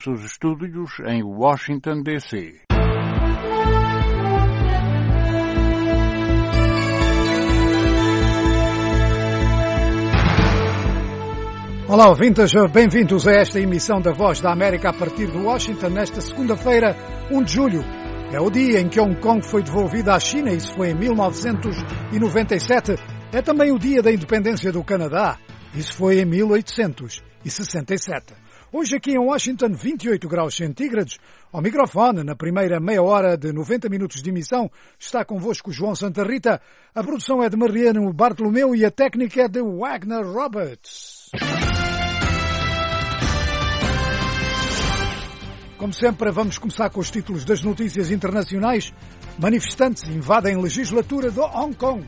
Os estúdios em Washington, D.C. Olá, ouvintes, bem-vindos a esta emissão da Voz da América a partir de Washington, nesta segunda-feira, 1 de julho. É o dia em que Hong Kong foi devolvida à China, isso foi em 1997. É também o dia da independência do Canadá, isso foi em 1867. Hoje aqui em Washington, 28 graus centígrados. Ao microfone, na primeira meia hora de 90 minutos de emissão, está convosco João Santa Rita. A produção é de Mariano Bartolomeu e a técnica é de Wagner Roberts. Como sempre, vamos começar com os títulos das notícias internacionais. Manifestantes invadem a legislatura de Hong Kong.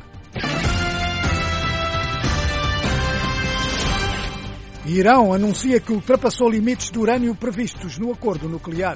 Irão anuncia que ultrapassou limites de urânio previstos no acordo nuclear.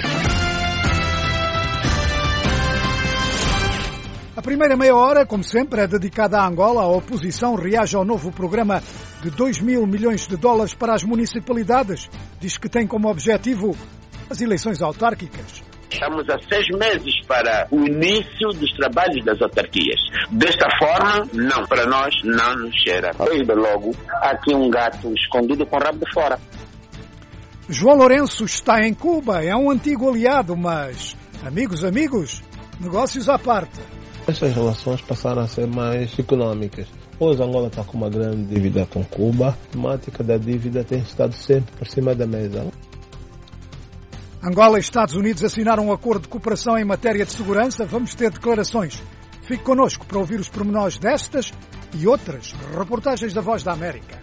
A primeira meia hora, como sempre, é dedicada à Angola. A oposição reage ao novo programa de 2 mil milhões de dólares para as municipalidades. Diz que tem como objetivo as eleições autárquicas. Estamos há 6 meses para o início dos trabalhos das autarquias. Desta forma, não, para nós não nos cheira. Desde logo, há aqui um gato escondido com o rabo de fora. João Lourenço está em Cuba, é um antigo aliado, mas, amigos, negócios à parte. Estas relações passaram a ser mais económicas. Hoje Angola está com uma grande dívida com Cuba. A temática da dívida tem estado sempre por cima da mesa. Angola e Estados Unidos assinaram um acordo de cooperação em matéria de segurança. Vamos ter declarações. Fique connosco para ouvir os pormenores destas e outras reportagens da Voz da América.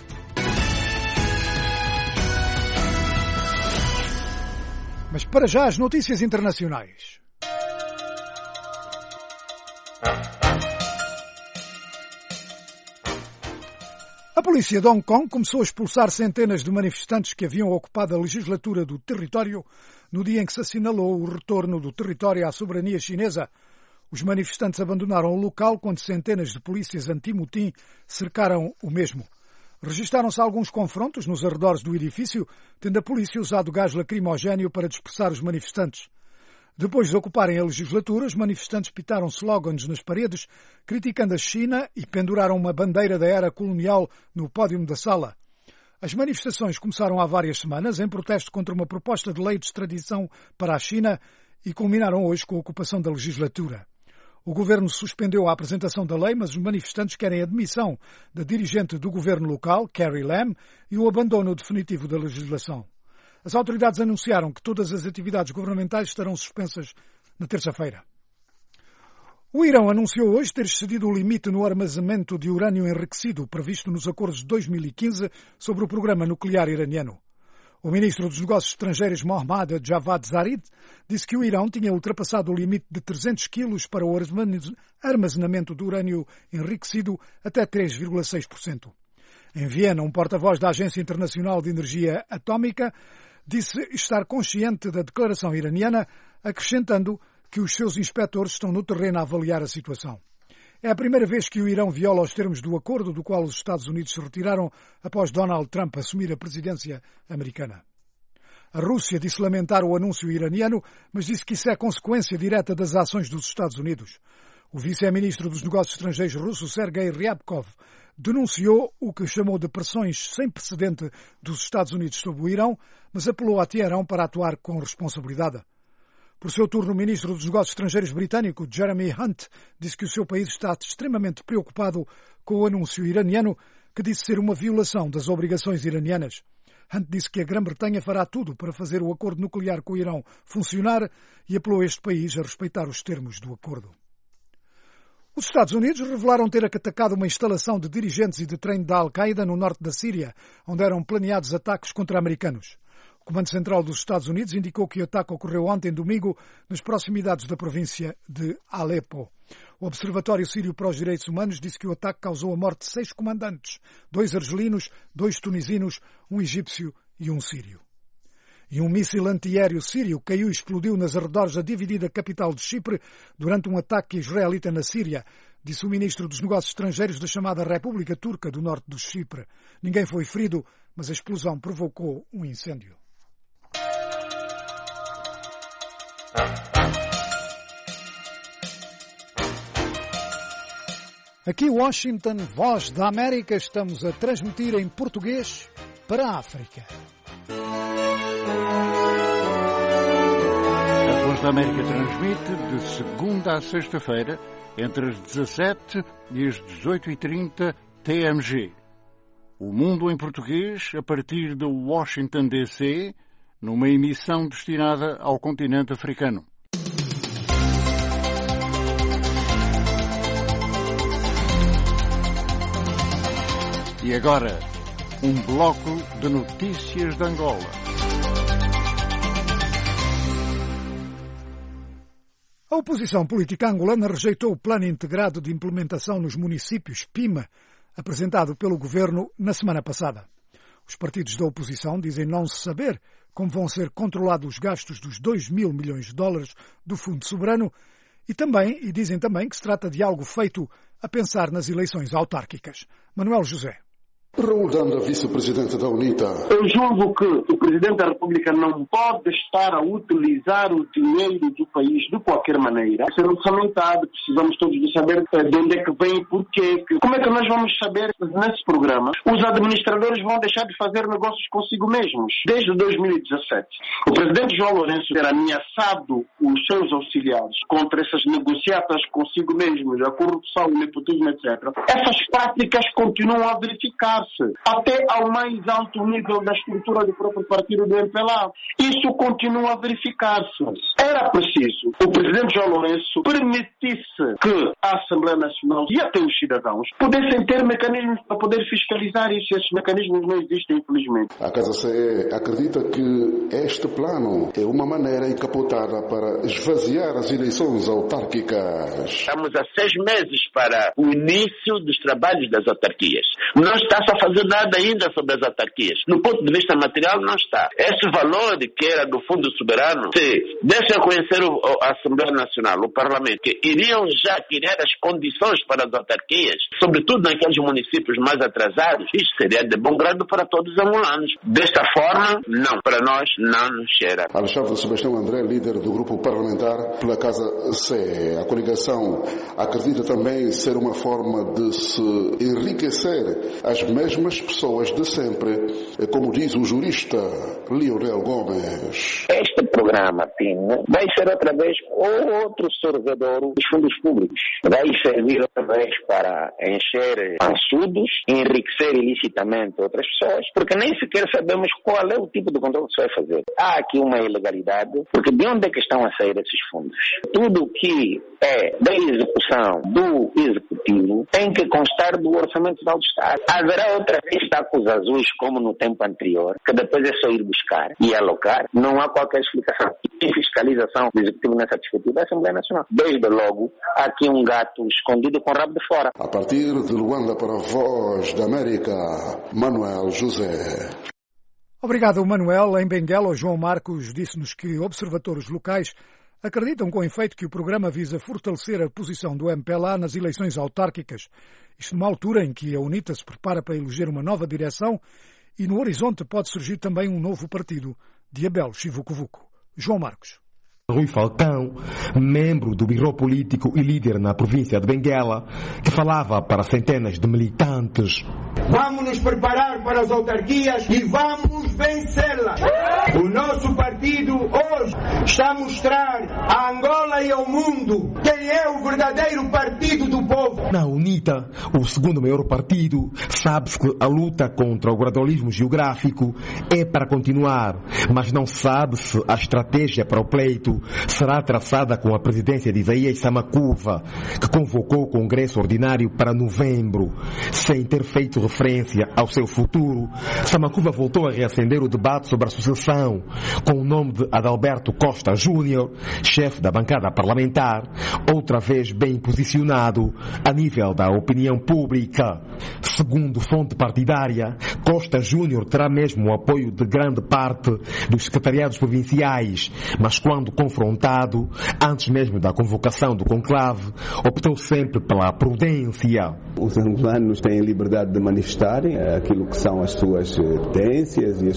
Mas para já as notícias internacionais. A polícia de Hong Kong começou a expulsar centenas de manifestantes que haviam ocupado a legislatura do território no dia em que se assinalou o retorno do território à soberania chinesa. Os manifestantes abandonaram o local quando centenas de polícias anti-motim cercaram o mesmo. Registaram-se alguns confrontos nos arredores do edifício, tendo a polícia usado gás lacrimogéneo para dispersar os manifestantes. Depois de ocuparem a legislatura, os manifestantes pitaram slogans nas paredes, criticando a China e penduraram uma bandeira da era colonial no pódio da sala. As manifestações começaram há várias semanas em protesto contra uma proposta de lei de extradição para a China e culminaram hoje com a ocupação da legislatura. O governo suspendeu a apresentação da lei, mas os manifestantes querem a demissão da dirigente do governo local, Carrie Lam, e o abandono definitivo da legislação. As autoridades anunciaram que todas as atividades governamentais estarão suspensas na terça-feira. O Irão anunciou hoje ter excedido o limite no armazenamento de urânio enriquecido previsto nos acordos de 2015 sobre o programa nuclear iraniano. O ministro dos Negócios Estrangeiros, Mohammad Javad Zarif, disse que o Irão tinha ultrapassado o limite de 300 quilos para o armazenamento de urânio enriquecido até 3,6%. Em Viena, um porta-voz da Agência Internacional de Energia Atómica disse estar consciente da declaração iraniana, acrescentando que os seus inspectores estão no terreno a avaliar a situação. É a primeira vez que o Irão viola os termos do acordo do qual os Estados Unidos se retiraram após Donald Trump assumir a presidência americana. A Rússia disse lamentar o anúncio iraniano, mas disse que isso é consequência direta das ações dos Estados Unidos. O vice-ministro dos Negócios Estrangeiros russo, Sergei Ryabkov, denunciou o que chamou de pressões sem precedente dos Estados Unidos sobre o Irão, mas apelou a Teherão para atuar com responsabilidade. Por seu turno, o ministro dos Negócios Estrangeiros britânico, Jeremy Hunt, disse que o seu país está extremamente preocupado com o anúncio iraniano, que disse ser uma violação das obrigações iranianas. Hunt disse que a Grã-Bretanha fará tudo para fazer o acordo nuclear com o Irão funcionar e apelou a este país a respeitar os termos do acordo. Os Estados Unidos revelaram ter atacado uma instalação de dirigentes e de treino da Al-Qaeda no norte da Síria, onde eram planeados ataques contra americanos. O Comando Central dos Estados Unidos indicou que o ataque ocorreu ontem, domingo, nas proximidades da província de Alepo. O Observatório Sírio para os Direitos Humanos disse que o ataque causou a morte de 6 comandantes, 2 argelinos, 2 tunisinos, um egípcio e um sírio. E um míssil antiaéreo sírio caiu e explodiu nas arredores da dividida capital de Chipre durante um ataque israelita na Síria, disse o ministro dos Negócios Estrangeiros da chamada República Turca do Norte do Chipre. Ninguém foi ferido, mas a explosão provocou um incêndio. Aqui Washington, Voz da América, estamos a transmitir em português para a África. A Voz da América transmite de segunda a sexta-feira, entre as 17 e as 18h30 TMG. O Mundo em Português, a partir de Washington, D.C., numa emissão destinada ao continente africano. E agora, um bloco de notícias de Angola. A oposição política angolana rejeitou o Plano Integrado de Implementação nos Municípios, PIMA, apresentado pelo governo na semana passada. Os partidos da oposição dizem não saber como vão ser controlados os gastos dos 2 mil milhões de dólares do Fundo Soberano e dizem também que se trata de algo feito a pensar nas eleições autárquicas. Manuel José. Raul Danda, vice-presidente da UNITA. Eu julgo que o Presidente da República não pode estar a utilizar o dinheiro do país de qualquer maneira. Ser orçamentado, precisamos todos de saber de onde é que vem e porquê. Como é que nós vamos saber nesse programa? Os administradores vão deixar de fazer negócios consigo mesmos. Desde 2017, o Presidente João Lourenço ter ameaçado os seus auxiliares contra essas negociatas consigo mesmos, a corrupção, o nepotismo, etc. Essas práticas continuam a verificar até ao mais alto nível da estrutura do próprio partido do MPLA. Isso continua a verificar-se. Era preciso o Presidente João Lourenço permitisse que a Assembleia Nacional e até os cidadãos pudessem ter mecanismos para poder fiscalizar isso. Esses mecanismos não existem, infelizmente. A Casa CE acredita que este plano é uma maneira encapotada para esvaziar as eleições autárquicas. Estamos há 6 meses para o início dos trabalhos das autarquias. Não está-se a fazer nada ainda sobre as autarquias. No ponto de vista material, não está. Esse valor que era do Fundo Soberano, se deixa conhecer a Assembleia Nacional, o Parlamento, que iriam já criar as condições para as autarquias, sobretudo naqueles municípios mais atrasados, isso seria de bom grado para todos os angolanos. Desta forma, não. Para nós, não nos cheira. Alexandre Sebastião André, líder do grupo parlamentar pela Casa CE. A coligação acredita também ser uma forma de se enriquecer as mesmas pessoas de sempre, como diz o jurista Leonel Gomes. Este programa, PIN, vai ser outra vez outro sorvedouro dos fundos públicos. Vai servir outra vez para encher açudes, enriquecer ilicitamente outras pessoas, porque nem sequer sabemos qual é o tipo de controle que se vai fazer. Há aqui uma ilegalidade, porque de onde é que estão a sair esses fundos? Tudo que é da execução do Executivo tem que constar do Orçamento Geral do Estado. Haverá outra vez tacos azuis como no tempo anterior, que depois é só ir buscar e alocar. Não há qualquer explicação. Tem fiscalização do Executivo nessa discussão da Assembleia Nacional. Desde logo, há aqui um gato escondido com o rabo de fora. A partir de Luanda para a Voz da América, Manuel José. Obrigado, Manuel. Em Benguela, o João Marcos disse-nos que observadores locais acreditam com efeito que o programa visa fortalecer a posição do MPLA nas eleições autárquicas. Isto numa altura em que a UNITA se prepara para eleger uma nova direção e no horizonte pode surgir também um novo partido de Abel Chivucovuco. João Marcos. Rui Falcão, membro do Biro Político e líder na província de Benguela, que falava para centenas de militantes. Vamos nos preparar para as autarquias e vamos vencê-las. O nosso partido hoje está a mostrar a Angola e ao mundo quem é o verdadeiro partido do povo. Na UNITA, o segundo maior partido, sabe-se que a luta contra o gradualismo geográfico é para continuar, mas não sabe-se a estratégia para o pleito será traçada com a presidência de Isaías Samakuva, que convocou o Congresso Ordinário para novembro. Sem ter feito referência ao seu futuro, Samakuva voltou a reacender o debate sobre a sucessão, com o nome de Adalberto Costa Júnior, chefe da bancada parlamentar, outra vez bem posicionado a nível da opinião pública. Segundo fonte partidária, Costa Júnior terá mesmo o apoio de grande parte dos secretariados provinciais, mas quando confrontado, antes mesmo da convocação do conclave, optou sempre pela prudência. Os angolanos têm liberdade de manifestarem aquilo que são as suas tendências e as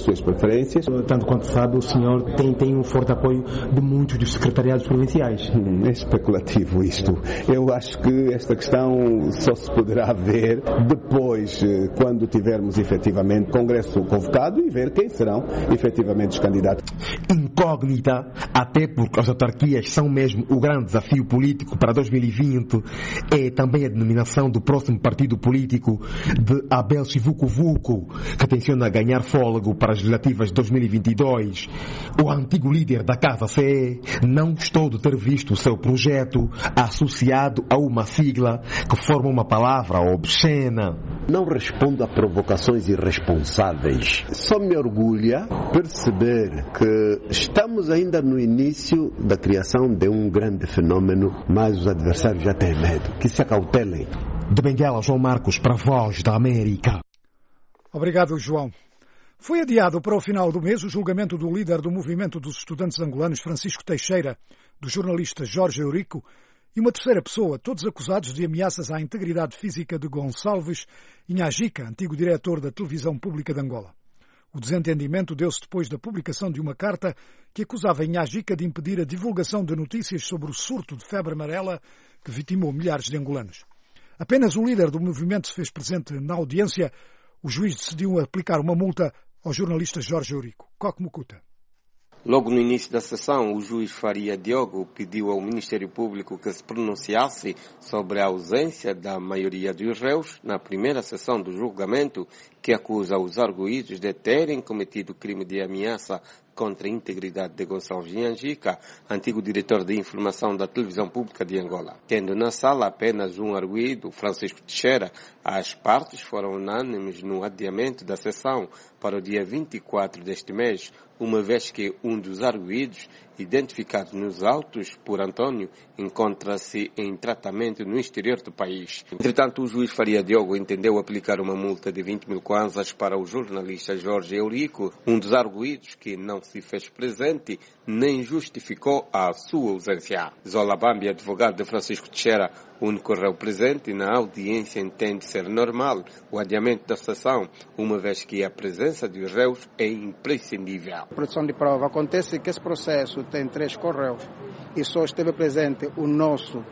suas preferências. Tanto quanto sabe, o senhor tem um forte apoio de muitos dos secretariados provinciais. É especulativo isto. Eu acho que esta questão só se poderá ver depois, quando tivermos efetivamente Congresso convocado e ver quem serão efetivamente os candidatos. Incógnita, até porque as autarquias são mesmo o grande desafio político para 2020, é também a denominação do próximo partido político de Abel Chivuco-Vuco, que tenciona ganhar fôlego para as legislativas de 2022. O antigo líder da Casa CE não gostou de ter visto o seu projeto associado a uma sigla que forma uma palavra obscena. Não respondo a provocações irresponsáveis. Só me orgulha perceber que estamos ainda no início da criação de um grande fenômeno, mas os adversários já têm medo. Que se acautelem. De Benguela, João Marcos, para a Voz da América. Obrigado, João. Foi adiado para o final do mês o julgamento do líder do movimento dos estudantes angolanos, Francisco Teixeira, do jornalista Jorge Eurico e uma terceira pessoa, todos acusados de ameaças à integridade física de Gonçalves Inhajica, antigo diretor da Televisão Pública de Angola. O desentendimento deu-se depois da publicação de uma carta que acusava Inhajica de impedir a divulgação de notícias sobre o surto de febre amarela que vitimou milhares de angolanos. Apenas o líder do movimento se fez presente na audiência. O juiz decidiu aplicar uma multa ao jornalista Jorge Eurico. Coque Mucuta. Logo no início da sessão, o juiz Faria Diogo pediu ao Ministério Público que se pronunciasse sobre a ausência da maioria dos réus na primeira sessão do julgamento, que acusa os arguidos de terem cometido crime de ameaça contra a integridade de Gonçalves Inhajica, antigo diretor de informação da Televisão Pública de Angola. Tendo na sala apenas um arguido, Francisco Teixeira, as partes foram unânimes no adiamento da sessão para o dia 24 deste mês, uma vez que um dos arguidos, identificado nos autos por António, encontra-se em tratamento no exterior do país. Entretanto, o juiz Faria Diogo entendeu aplicar uma multa de 20 mil kwanzas para o jornalista Jorge Eurico, um dos arguidos que não se fez presente nem justificou a sua ausência. Zola Bambi, advogado de Francisco Teixeira, único réu presente na audiência, entende ser normal o adiamento da sessão, uma vez que a presença dos réus é imprescindível. A produção de prova acontece que esse processo tem 3 correios e só esteve presente o nosso,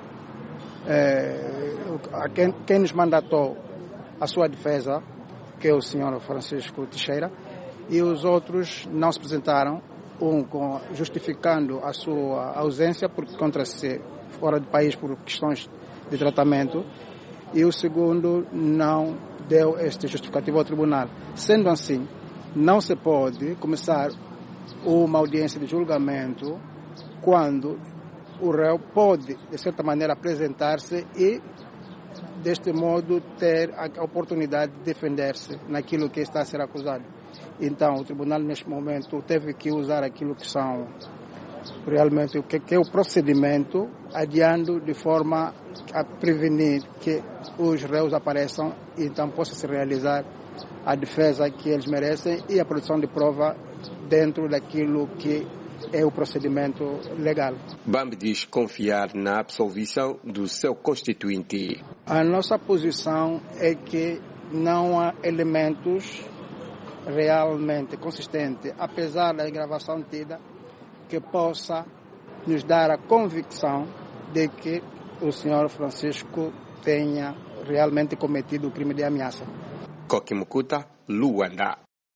quem nos mandatou a sua defesa, que é o senhor Francisco Teixeira, e os outros não se apresentaram, justificando a sua ausência porque encontra-se fora do país por questões de tratamento, e o segundo não deu este justificativo ao tribunal. Sendo assim, não se pode começar uma audiência de julgamento quando o réu pode, de certa maneira, apresentar-se e, deste modo, ter a oportunidade de defender-se naquilo que está a ser acusado. Então, o tribunal, neste momento, teve que usar aquilo que são realmente o que é o procedimento, adiando de forma a prevenir que os réus apareçam e então possa se realizar a defesa que eles merecem e a produção de prova dentro daquilo que é o procedimento legal. Bambi diz confiar na absolvição do seu constituinte. A nossa posição é que não há elementos realmente consistentes, apesar da gravação tida, que possa nos dar a convicção de que o senhor Francisco tenha realmente cometido o crime de ameaça. Coque Mucuta, Luanda.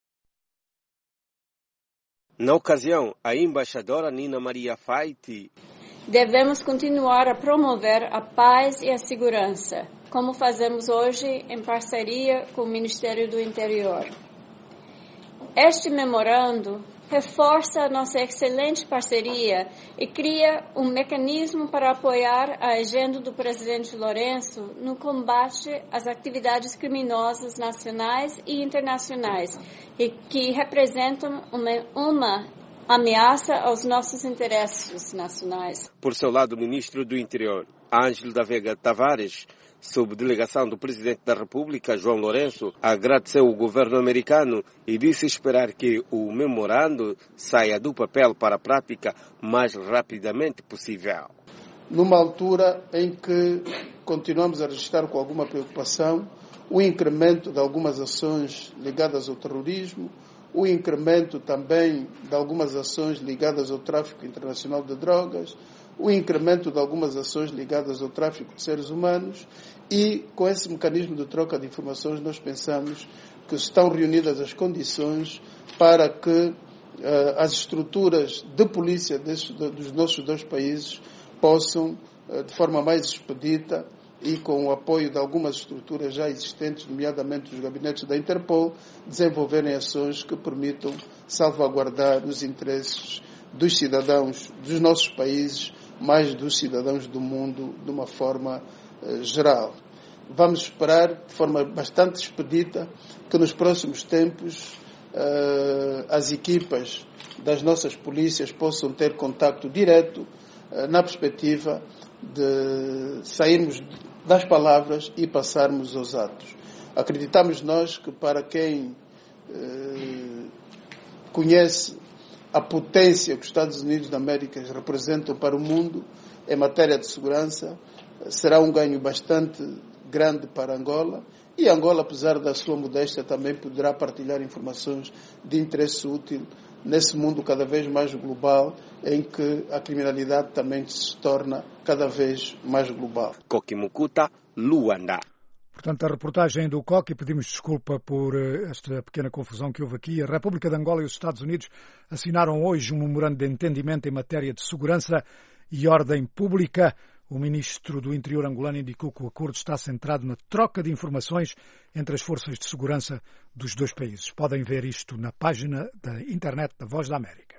Na ocasião, a embaixadora Nina Maria Faiti: devemos continuar a promover a paz e a segurança, como fazemos hoje em parceria com o Ministério do Interior. Este memorando reforça a nossa excelente parceria e cria um mecanismo para apoiar a agenda do presidente Lourenço no combate às atividades criminosas nacionais e internacionais e que representam uma ameaça aos nossos interesses nacionais. Por seu lado, o ministro do Interior, Ângelo da Vega Tavares, sob delegação do presidente da República, João Lourenço, agradeceu o governo americano e disse esperar que o memorando saia do papel para a prática mais rapidamente possível. Numa altura em que continuamos a registrar com alguma preocupação o incremento de algumas ações ligadas ao terrorismo, o incremento também de algumas ações ligadas ao tráfico internacional de drogas, o incremento de algumas ações ligadas ao tráfico de seres humanos, e com esse mecanismo de troca de informações nós pensamos que estão reunidas as condições para que as estruturas de polícia dos nossos dois países possam, de forma mais expedita e com o apoio de algumas estruturas já existentes, nomeadamente os gabinetes da Interpol, desenvolverem ações que permitam salvaguardar os interesses dos cidadãos dos nossos países, mais dos cidadãos do mundo, de uma forma geral. Vamos esperar, de forma bastante expedita, que nos próximos tempos as equipas das nossas polícias possam ter contacto direto na perspectiva de sairmos das palavras e passarmos aos atos. Acreditamos nós que para quem conhece a potência que os Estados Unidos da América representam para o mundo em matéria de segurança, será um ganho bastante grande para Angola, e Angola, apesar da sua modéstia, também poderá partilhar informações de interesse útil nesse mundo cada vez mais global, em que a criminalidade também se torna cada vez mais global. Kokimukuta, Luanda. Portanto, a reportagem do Coqui, pedimos desculpa por esta pequena confusão que houve aqui. A República de Angola e os Estados Unidos assinaram hoje um memorando de entendimento em matéria de segurança e ordem pública. O ministro do Interior angolano indicou que o acordo está centrado na troca de informações entre as forças de segurança dos dois países. Podem ver isto na página da internet da Voz da América.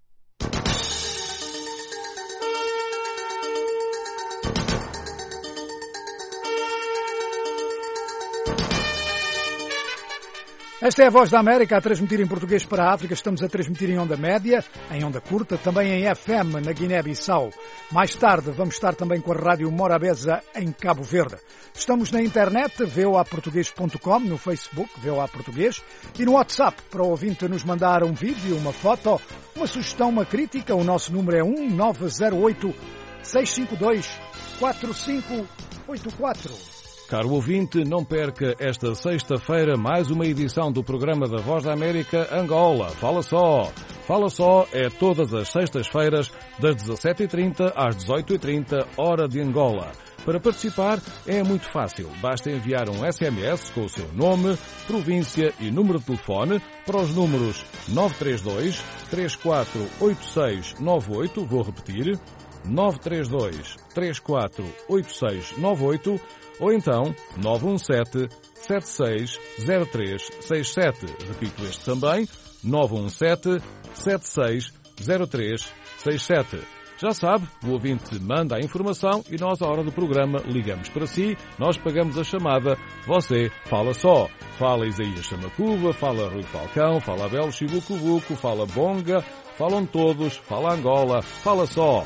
Esta é a Voz da América a transmitir em português para a África. Estamos a transmitir em onda média, em onda curta, também em FM na Guiné-Bissau. Mais tarde vamos estar também com a Rádio Morabeza em Cabo Verde. Estamos na internet, voaportugues.com, no Facebook, VOA Português, e no WhatsApp, para o ouvinte nos mandar um vídeo, uma foto, uma sugestão, uma crítica. O nosso número é 1908-652-4584. Caro ouvinte, não perca esta sexta-feira mais uma edição do programa da Voz da América Angola. Fala Só! Fala Só é todas as sextas-feiras, das 17h30 às 18h30, hora de Angola. Para participar é muito fácil. Basta enviar um SMS com o seu nome, província e número de telefone para os números 932 348698, vou repetir, 932 348698, ou então 917-760367. Repito este também, 917-760367. Já sabe, o ouvinte manda a informação e nós, à hora do programa, ligamos para si, nós pagamos a chamada, você fala só. Fala Isaías Chamacuba, fala Rui Falcão, fala Abel Chibucubuco, fala Bonga, falam todos, fala Angola, fala só.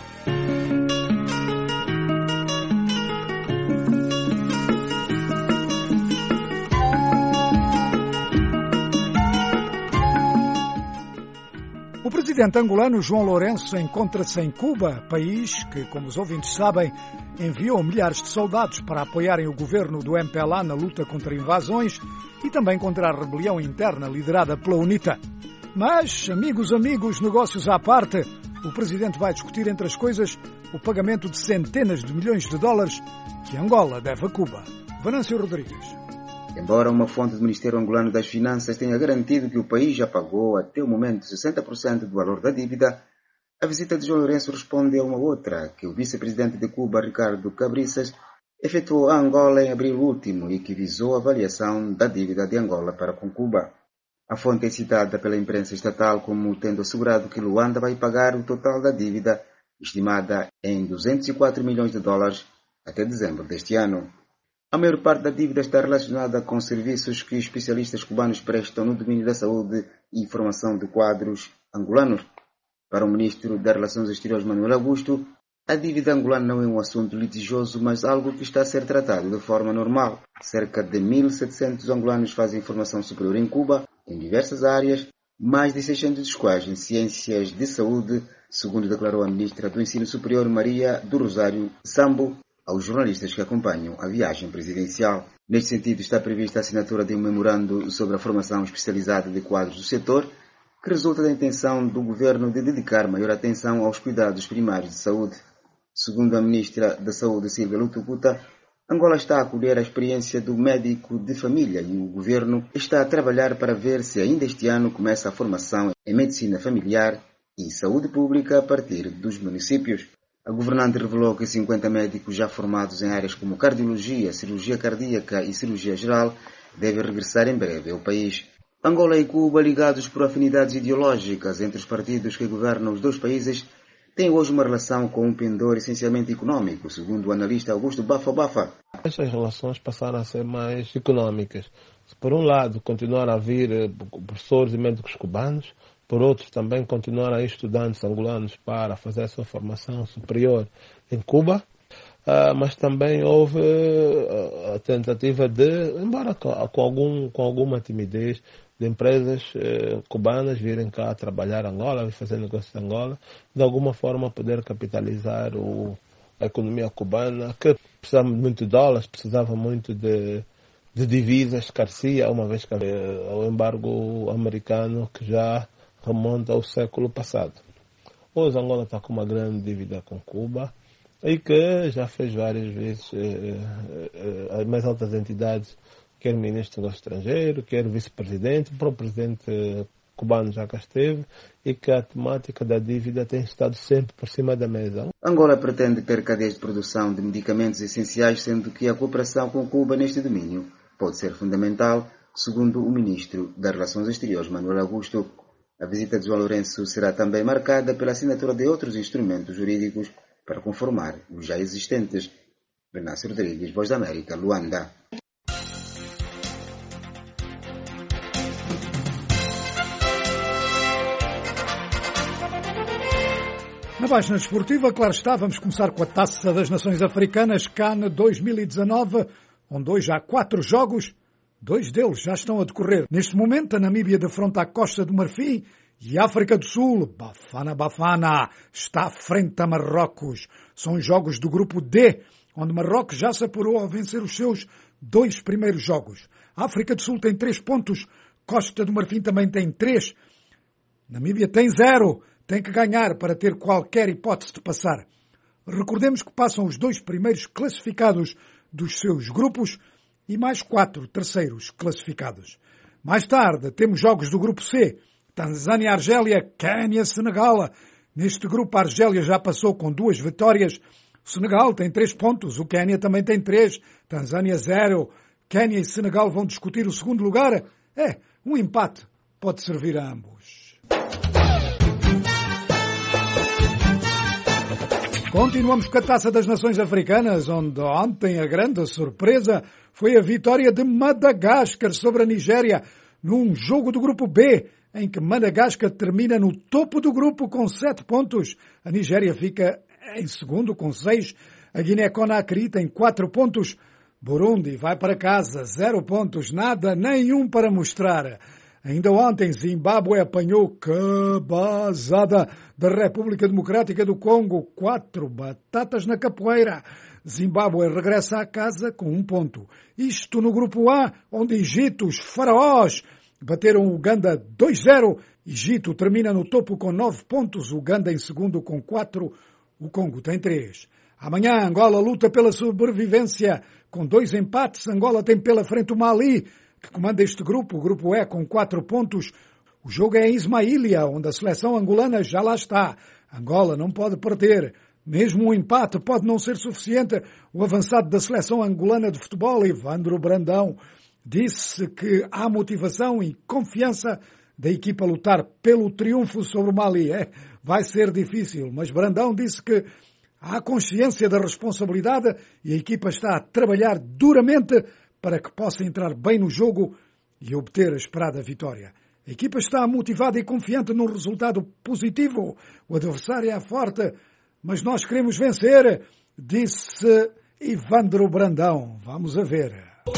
O presidente angolano João Lourenço encontra-se em Cuba, país que, como os ouvintes sabem, enviou milhares de soldados para apoiarem o governo do MPLA na luta contra invasões e também contra a rebelião interna liderada pela UNITA. Mas, amigos, negócios à parte, o presidente vai discutir, entre as coisas, o pagamento de centenas de milhões de dólares que Angola deve a Cuba. Venâncio Rodrigues. Embora uma fonte do Ministério Angolano das Finanças tenha garantido que o país já pagou até o momento 60% do valor da dívida, a visita de João Lourenço responde a uma outra que o vice-presidente de Cuba, Ricardo Cabriças, efetuou a Angola em abril último e que visou a avaliação da dívida de Angola para com Cuba. A fonte é citada pela imprensa estatal como tendo assegurado que Luanda vai pagar o total da dívida, estimada em 204 milhões de dólares, até dezembro deste ano. A maior parte da dívida está relacionada com serviços que especialistas cubanos prestam no domínio da saúde e informação de quadros angolanos. Para o ministro das Relações Exteriores, Manuel Augusto, a dívida angolana não é um assunto litigioso, mas algo que está a ser tratado de forma normal. Cerca de 1.700 angolanos fazem formação superior em Cuba, em diversas áreas, mais de 600 dos quais em ciências de saúde, segundo declarou a ministra do Ensino Superior, Maria do Rosário Sambo, aos jornalistas que acompanham a viagem presidencial. Neste sentido, está prevista a assinatura de um memorando sobre a formação especializada de quadros do setor, que resulta da intenção do governo de dedicar maior atenção aos cuidados primários de saúde. Segundo a ministra da Saúde, Silvia Lutuputa, Angola está a acolher a experiência do médico de família e o governo está a trabalhar para ver se ainda este ano começa a formação em medicina familiar e saúde pública a partir dos municípios. A governante revelou que 50 médicos já formados em áreas como cardiologia, cirurgia cardíaca e cirurgia geral devem regressar em breve ao país. Angola e Cuba, ligados por afinidades ideológicas entre os partidos que governam os dois países, têm hoje uma relação com um pendor essencialmente econômico, segundo o analista Augusto Bafa. Estas relações passaram a ser mais econômicas. Por um lado, continuaram a vir professores e médicos cubanos, por outro, também continuaram a ir estudantes angolanos para fazer a sua formação superior em Cuba, mas também houve a tentativa de, embora com alguma timidez, de empresas cubanas virem cá trabalhar em Angola, fazer negócios em Angola, de alguma forma poder capitalizar a economia cubana, que precisava muito de dólares, precisava muito de divisas, carecia, uma vez que o embargo americano que já remonta ao século passado. Hoje Angola está com uma grande dívida com Cuba e que já fez várias vezes as mais altas entidades, quer ministro do negócio estrangeiro, quer vice-presidente, o próprio presidente cubano já cá esteve, e que a temática da dívida tem estado sempre por cima da mesa. Angola pretende ter cadeias de produção de medicamentos essenciais, sendo que a cooperação com Cuba neste domínio pode ser fundamental, segundo o ministro das Relações Exteriores, Manuel Augusto. A visita de João Lourenço será também marcada pela assinatura de outros instrumentos jurídicos para conformar os já existentes. Benácio Rodrigues, Voz da América, Luanda. Na página desportiva, claro está, vamos começar com a Taça das Nações Africanas, CAN 2019, onde hoje há 4 jogos, 2 deles já estão a decorrer. Neste momento, a Namíbia defronta a Costa do Marfim e a África do Sul, Bafana, está à frente a Marrocos. São jogos do grupo D, onde Marrocos já se apurou ao vencer os seus 2 primeiros jogos. A África do Sul tem 3 pontos, Costa do Marfim também tem 3, Namíbia tem 0. Tem que ganhar para ter qualquer hipótese de passar. Recordemos que passam os 2 primeiros classificados dos seus grupos e mais 4 terceiros classificados. Mais tarde temos jogos do grupo C. Tanzânia, Argélia, Quénia, Senegal. Neste grupo a Argélia já passou com 2 vitórias. O Senegal tem 3 pontos, o Quénia também tem 3. Tanzânia 0. Quénia e Senegal vão discutir o segundo lugar. Um empate pode servir a ambos. Continuamos com a Taça das Nações Africanas, onde ontem a grande surpresa foi a vitória de Madagascar sobre a Nigéria, num jogo do grupo B, em que Madagascar termina no topo do grupo com 7 pontos. A Nigéria fica em segundo com 6. A Guiné-Conakry tem 4 pontos. Burundi vai para casa, 0 pontos, nada, nenhum para mostrar. Ainda ontem, Zimbábue apanhou cabazada da República Democrática do Congo, 4 batatas na capoeira. Zimbábue regressa à casa com 1 ponto. Isto no grupo A, onde Egito, os faraós, bateram Uganda 2-0. Egito termina no topo com 9 pontos, Uganda em segundo com 4, o Congo tem 3. Amanhã, Angola luta pela sobrevivência com 2 empates. Angola tem pela frente o Mali, que comanda este grupo, o grupo E, com 4 pontos. O jogo é em Ismaília, onde a seleção angolana já lá está. Angola não pode perder. Mesmo um empate pode não ser suficiente. O avançado da seleção angolana de futebol, Evandro Brandão, disse que há motivação e confiança da equipa a lutar pelo triunfo sobre o Mali. Vai ser difícil, mas Brandão disse que há consciência da responsabilidade e a equipa está a trabalhar duramente para que possa entrar bem no jogo e obter a esperada vitória. A equipa está motivada e confiante num resultado positivo. O adversário é forte, mas nós queremos vencer, disse Evandro Brandão. Vamos a ver.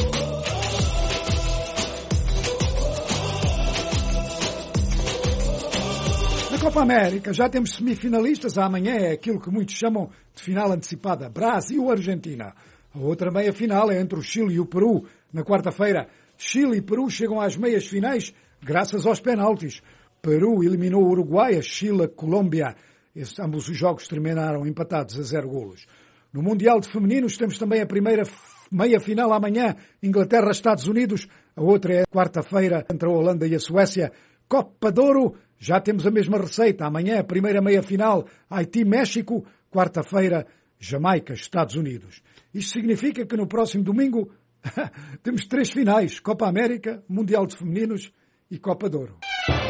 Na Copa América já temos semifinalistas. Amanhã é aquilo que muitos chamam de final antecipada. Brasil-Argentina. A outra meia-final é entre o Chile e o Peru. Na quarta-feira, Chile e Peru chegam às meias finais graças aos penaltis. Peru eliminou o Uruguai, a Chile, a Colômbia. Ambos os jogos terminaram empatados a 0 golos. No Mundial de Femininos temos também a primeira meia-final amanhã, Inglaterra-Estados Unidos. A outra é quarta-feira entre a Holanda e a Suécia. Copa de Ouro, já temos a mesma receita. Amanhã a primeira meia-final, Haiti-México. Quarta-feira, Jamaica-Estados Unidos. Isto significa que no próximo domingo temos 3 finais. Copa América, Mundial de Femininos e Copa de Ouro.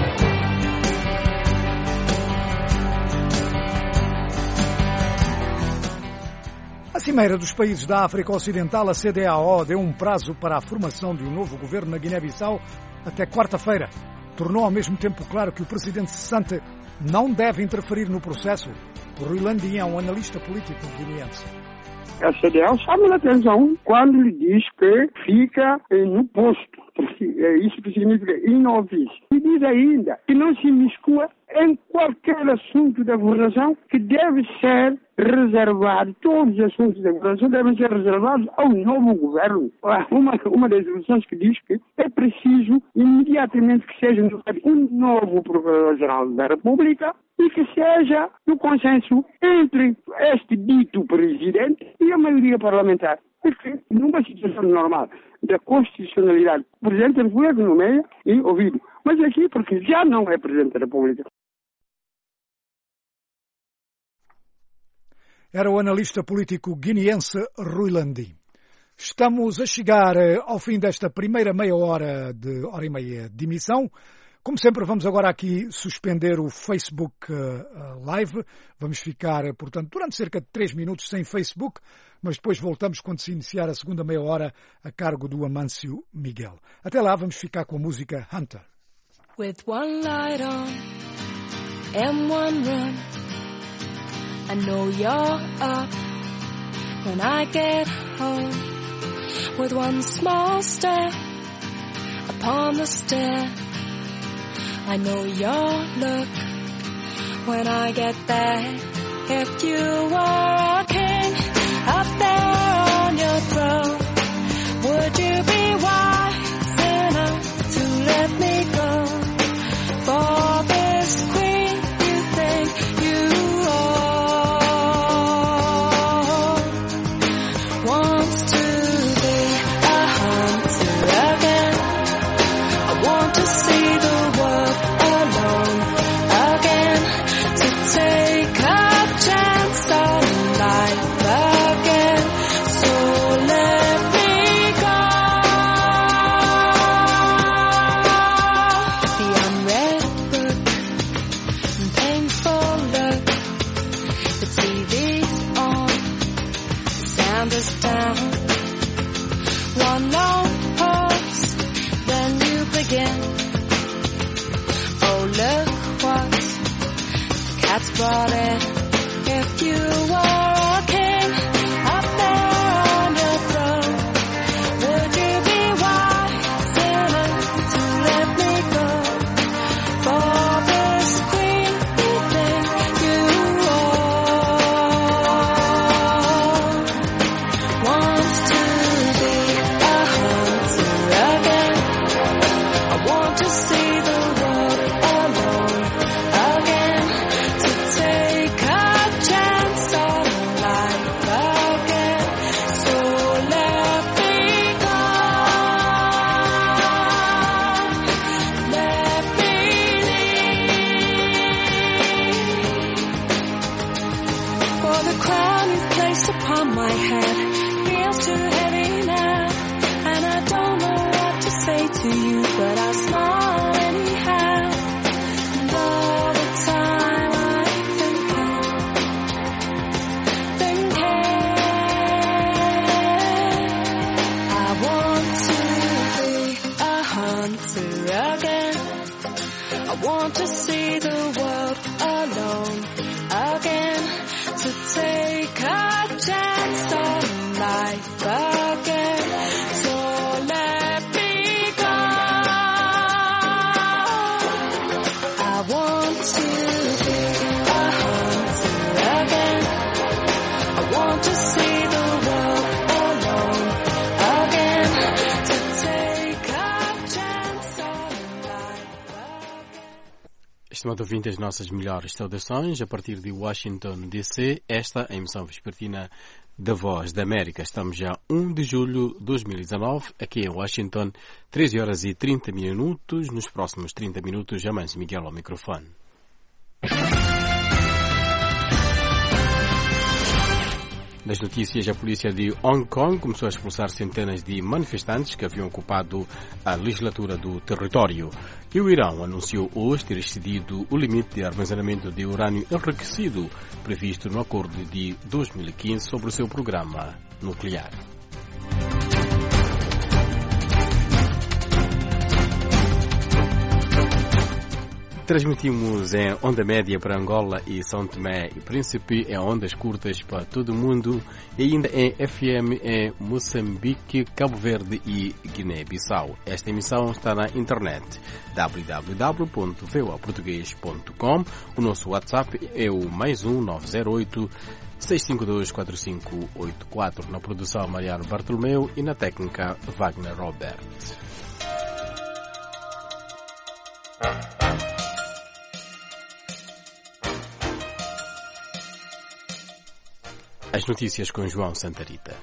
A Cimeira dos Países da África Ocidental, a CEDEAO, deu um prazo para a formação de um novo governo na Guiné-Bissau até quarta-feira. Tornou ao mesmo tempo claro que o presidente cessante não deve interferir no processo. O Rui Landim é um analista político guineense. A CEDEAO chama a atenção quando lhe diz que fica no posto. Isso que significa inovis. E diz ainda que não se imiscua em qualquer assunto da governação, que deve ser reservado, todos os assuntos da governação devem ser reservados ao novo governo. Uma das resoluções que diz que é preciso imediatamente que seja um novo Procurador-Geral da República e que seja no consenso entre este dito presidente e a maioria parlamentar. Porque numa situação normal da constitucionalidade, o Presidente da República nomeia e ouvido. Mas aqui, porque já não é Presidente da República. Era o analista político guineense Rui Landim. Estamos a chegar ao fim desta primeira meia hora e meia de emissão. Como sempre, vamos agora aqui suspender o Facebook Live. Vamos ficar, portanto, durante cerca de 3 minutos sem Facebook, mas depois voltamos quando se iniciar a segunda meia hora a cargo do Amâncio Miguel. Até lá, vamos ficar com a música Hunter. With one light on and one run, I know you're up when I get home. With one small step upon the stair, I know your look when I get there. If you were a king up there on your throne, would you be wise enough to let me go? For this queen you think you own wants to be a hunter again. I want to see the world alone again, to take a chance on life again. So let me go. The unread book and painful look. The TV's on, the sound is down. One long pause, then you begin. Oh, look what the cat's brought in. If you were a king up there on your throne, would you be wise enough to let me go? For this queen you think you own wants to be a hunter again. I want to see the world alone again, to take a chance on life again. So let me go. Let me leave. For the crown you've placed upon my head feels too heavy now, and I don't know what to say to you, but I'll smile anyhow. And all the time I'm thinking, I want to be a hunter again. I want to see the world alone again, to take a chance on life again. So let me go. Estimado ouvinte, as nossas melhores saudações a partir de Washington, D.C. Esta é a emissão vespertina da Voz da América. Estamos já 1 de julho de 2019, aqui em Washington, 13 horas e 30 minutos. Nos próximos 30 minutos, Amâncio Miguel ao microfone. Das notícias, a polícia de Hong Kong começou a expulsar centenas de manifestantes que haviam ocupado a legislatura do território. E o Irão anunciou hoje ter excedido o limite de armazenamento de urânio enriquecido previsto no acordo de 2015 sobre o seu programa nuclear. Transmitimos em onda média para Angola e São Tomé e Príncipe, em ondas curtas para todo o mundo e ainda em FM em Moçambique, Cabo Verde e Guiné-Bissau. Esta emissão está na internet www.voaportugues.com. O nosso WhatsApp é o +1 908 652 4584. Na produção Mariano Bartolomeu e na técnica Wagner Robert. As notícias com João Santarita.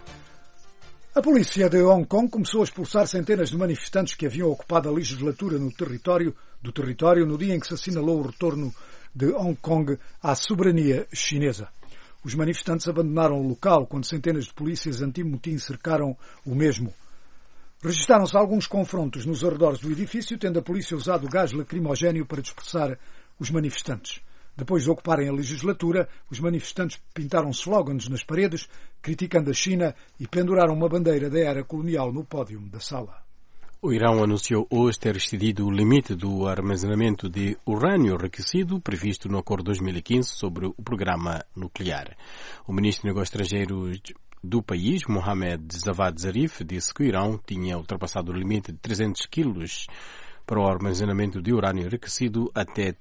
A polícia de Hong Kong começou a expulsar centenas de manifestantes que haviam ocupado a legislatura no território no dia em que se assinalou o retorno de Hong Kong à soberania chinesa. Os manifestantes abandonaram o local quando centenas de polícias anti-motim cercaram o mesmo. Registaram-se alguns confrontos nos arredores do edifício, tendo a polícia usado gás lacrimogéneo para dispersar os manifestantes. Depois de ocuparem a legislatura, os manifestantes pintaram slogans nas paredes, criticando a China e penduraram uma bandeira da era colonial no pódio da sala. O Irão anunciou hoje ter excedido o limite do armazenamento de urânio enriquecido previsto no Acordo 2015 sobre o programa nuclear. O ministro dos Negócios Estrangeiros do país, Mohamed Javad Zarif, disse que o Irão tinha ultrapassado o limite de 300 quilos para o armazenamento de urânio enriquecido até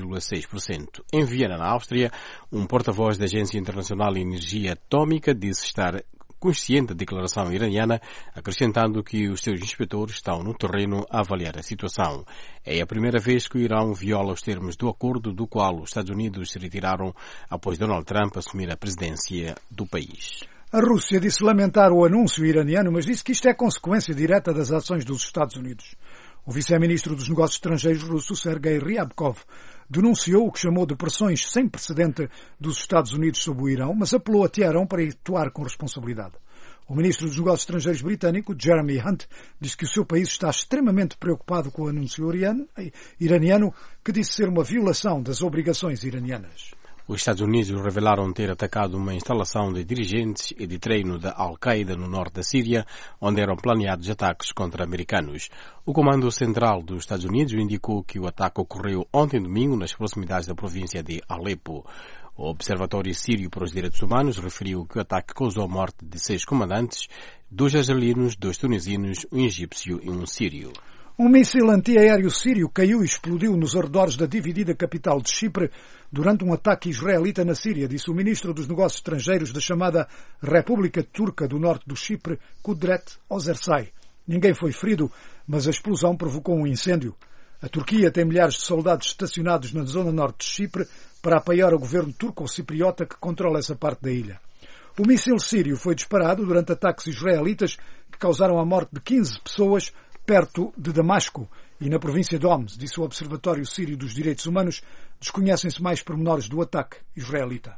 3,6%. Em Viena, na Áustria, um porta-voz da Agência Internacional de Energia Atômica disse estar consciente da declaração iraniana, acrescentando que os seus inspetores estão no terreno a avaliar a situação. É a primeira vez que o Irão viola os termos do acordo do qual os Estados Unidos se retiraram após Donald Trump assumir a presidência do país. A Rússia disse lamentar o anúncio iraniano, mas disse que isto é consequência direta das ações dos Estados Unidos. O vice-ministro dos Negócios Estrangeiros russo, Sergei Ryabkov, denunciou o que chamou de pressões sem precedente dos Estados Unidos sobre o Irão, mas apelou a Teherão para atuar com responsabilidade. O ministro dos Negócios Estrangeiros britânico, Jeremy Hunt, disse que o seu país está extremamente preocupado com o anúncio iraniano, que disse ser uma violação das obrigações iranianas. Os Estados Unidos revelaram ter atacado uma instalação de dirigentes e de treino da Al-Qaeda no norte da Síria, onde eram planeados ataques contra americanos. O Comando Central dos Estados Unidos indicou que o ataque ocorreu ontem domingo nas proximidades da província de Alepo. O Observatório Sírio para os Direitos Humanos referiu que o ataque causou a morte de 6 comandantes, 2 argelinos, 2 tunisinos, um egípcio e um sírio. Um míssil antiaéreo sírio caiu e explodiu nos arredores da dividida capital de Chipre durante um ataque israelita na Síria, disse o ministro dos Negócios Estrangeiros da chamada República Turca do Norte do Chipre, Kudret Ozersay. Ninguém foi ferido, mas a explosão provocou um incêndio. A Turquia tem milhares de soldados estacionados na zona norte de Chipre para apoiar o governo turco-cipriota que controla essa parte da ilha. O míssil sírio foi disparado durante ataques israelitas que causaram a morte de 15 pessoas perto de Damasco e na província de Homs, disse o Observatório Sírio dos Direitos Humanos. Desconhecem-se mais pormenores do ataque israelita.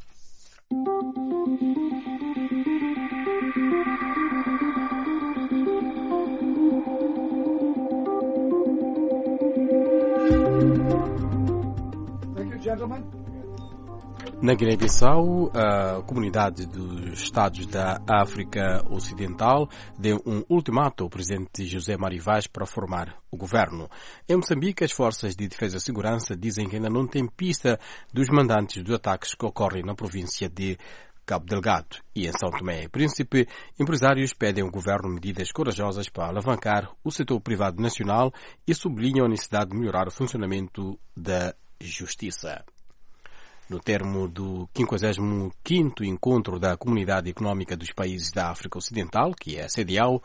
Thank you, gentlemen. Na Guiné-Bissau, a Comunidade dos Estados da África Ocidental deu um ultimato ao presidente José Mário Vaz para formar o governo. Em Moçambique, as forças de defesa e segurança dizem que ainda não têm pista dos mandantes dos ataques que ocorrem na província de Cabo Delgado. E em São Tomé e Príncipe, empresários pedem ao governo medidas corajosas para alavancar o setor privado nacional e sublinham a necessidade de melhorar o funcionamento da justiça. No termo do 55º Encontro da Comunidade Económica dos Países da África Ocidental, que é a CEDEAO,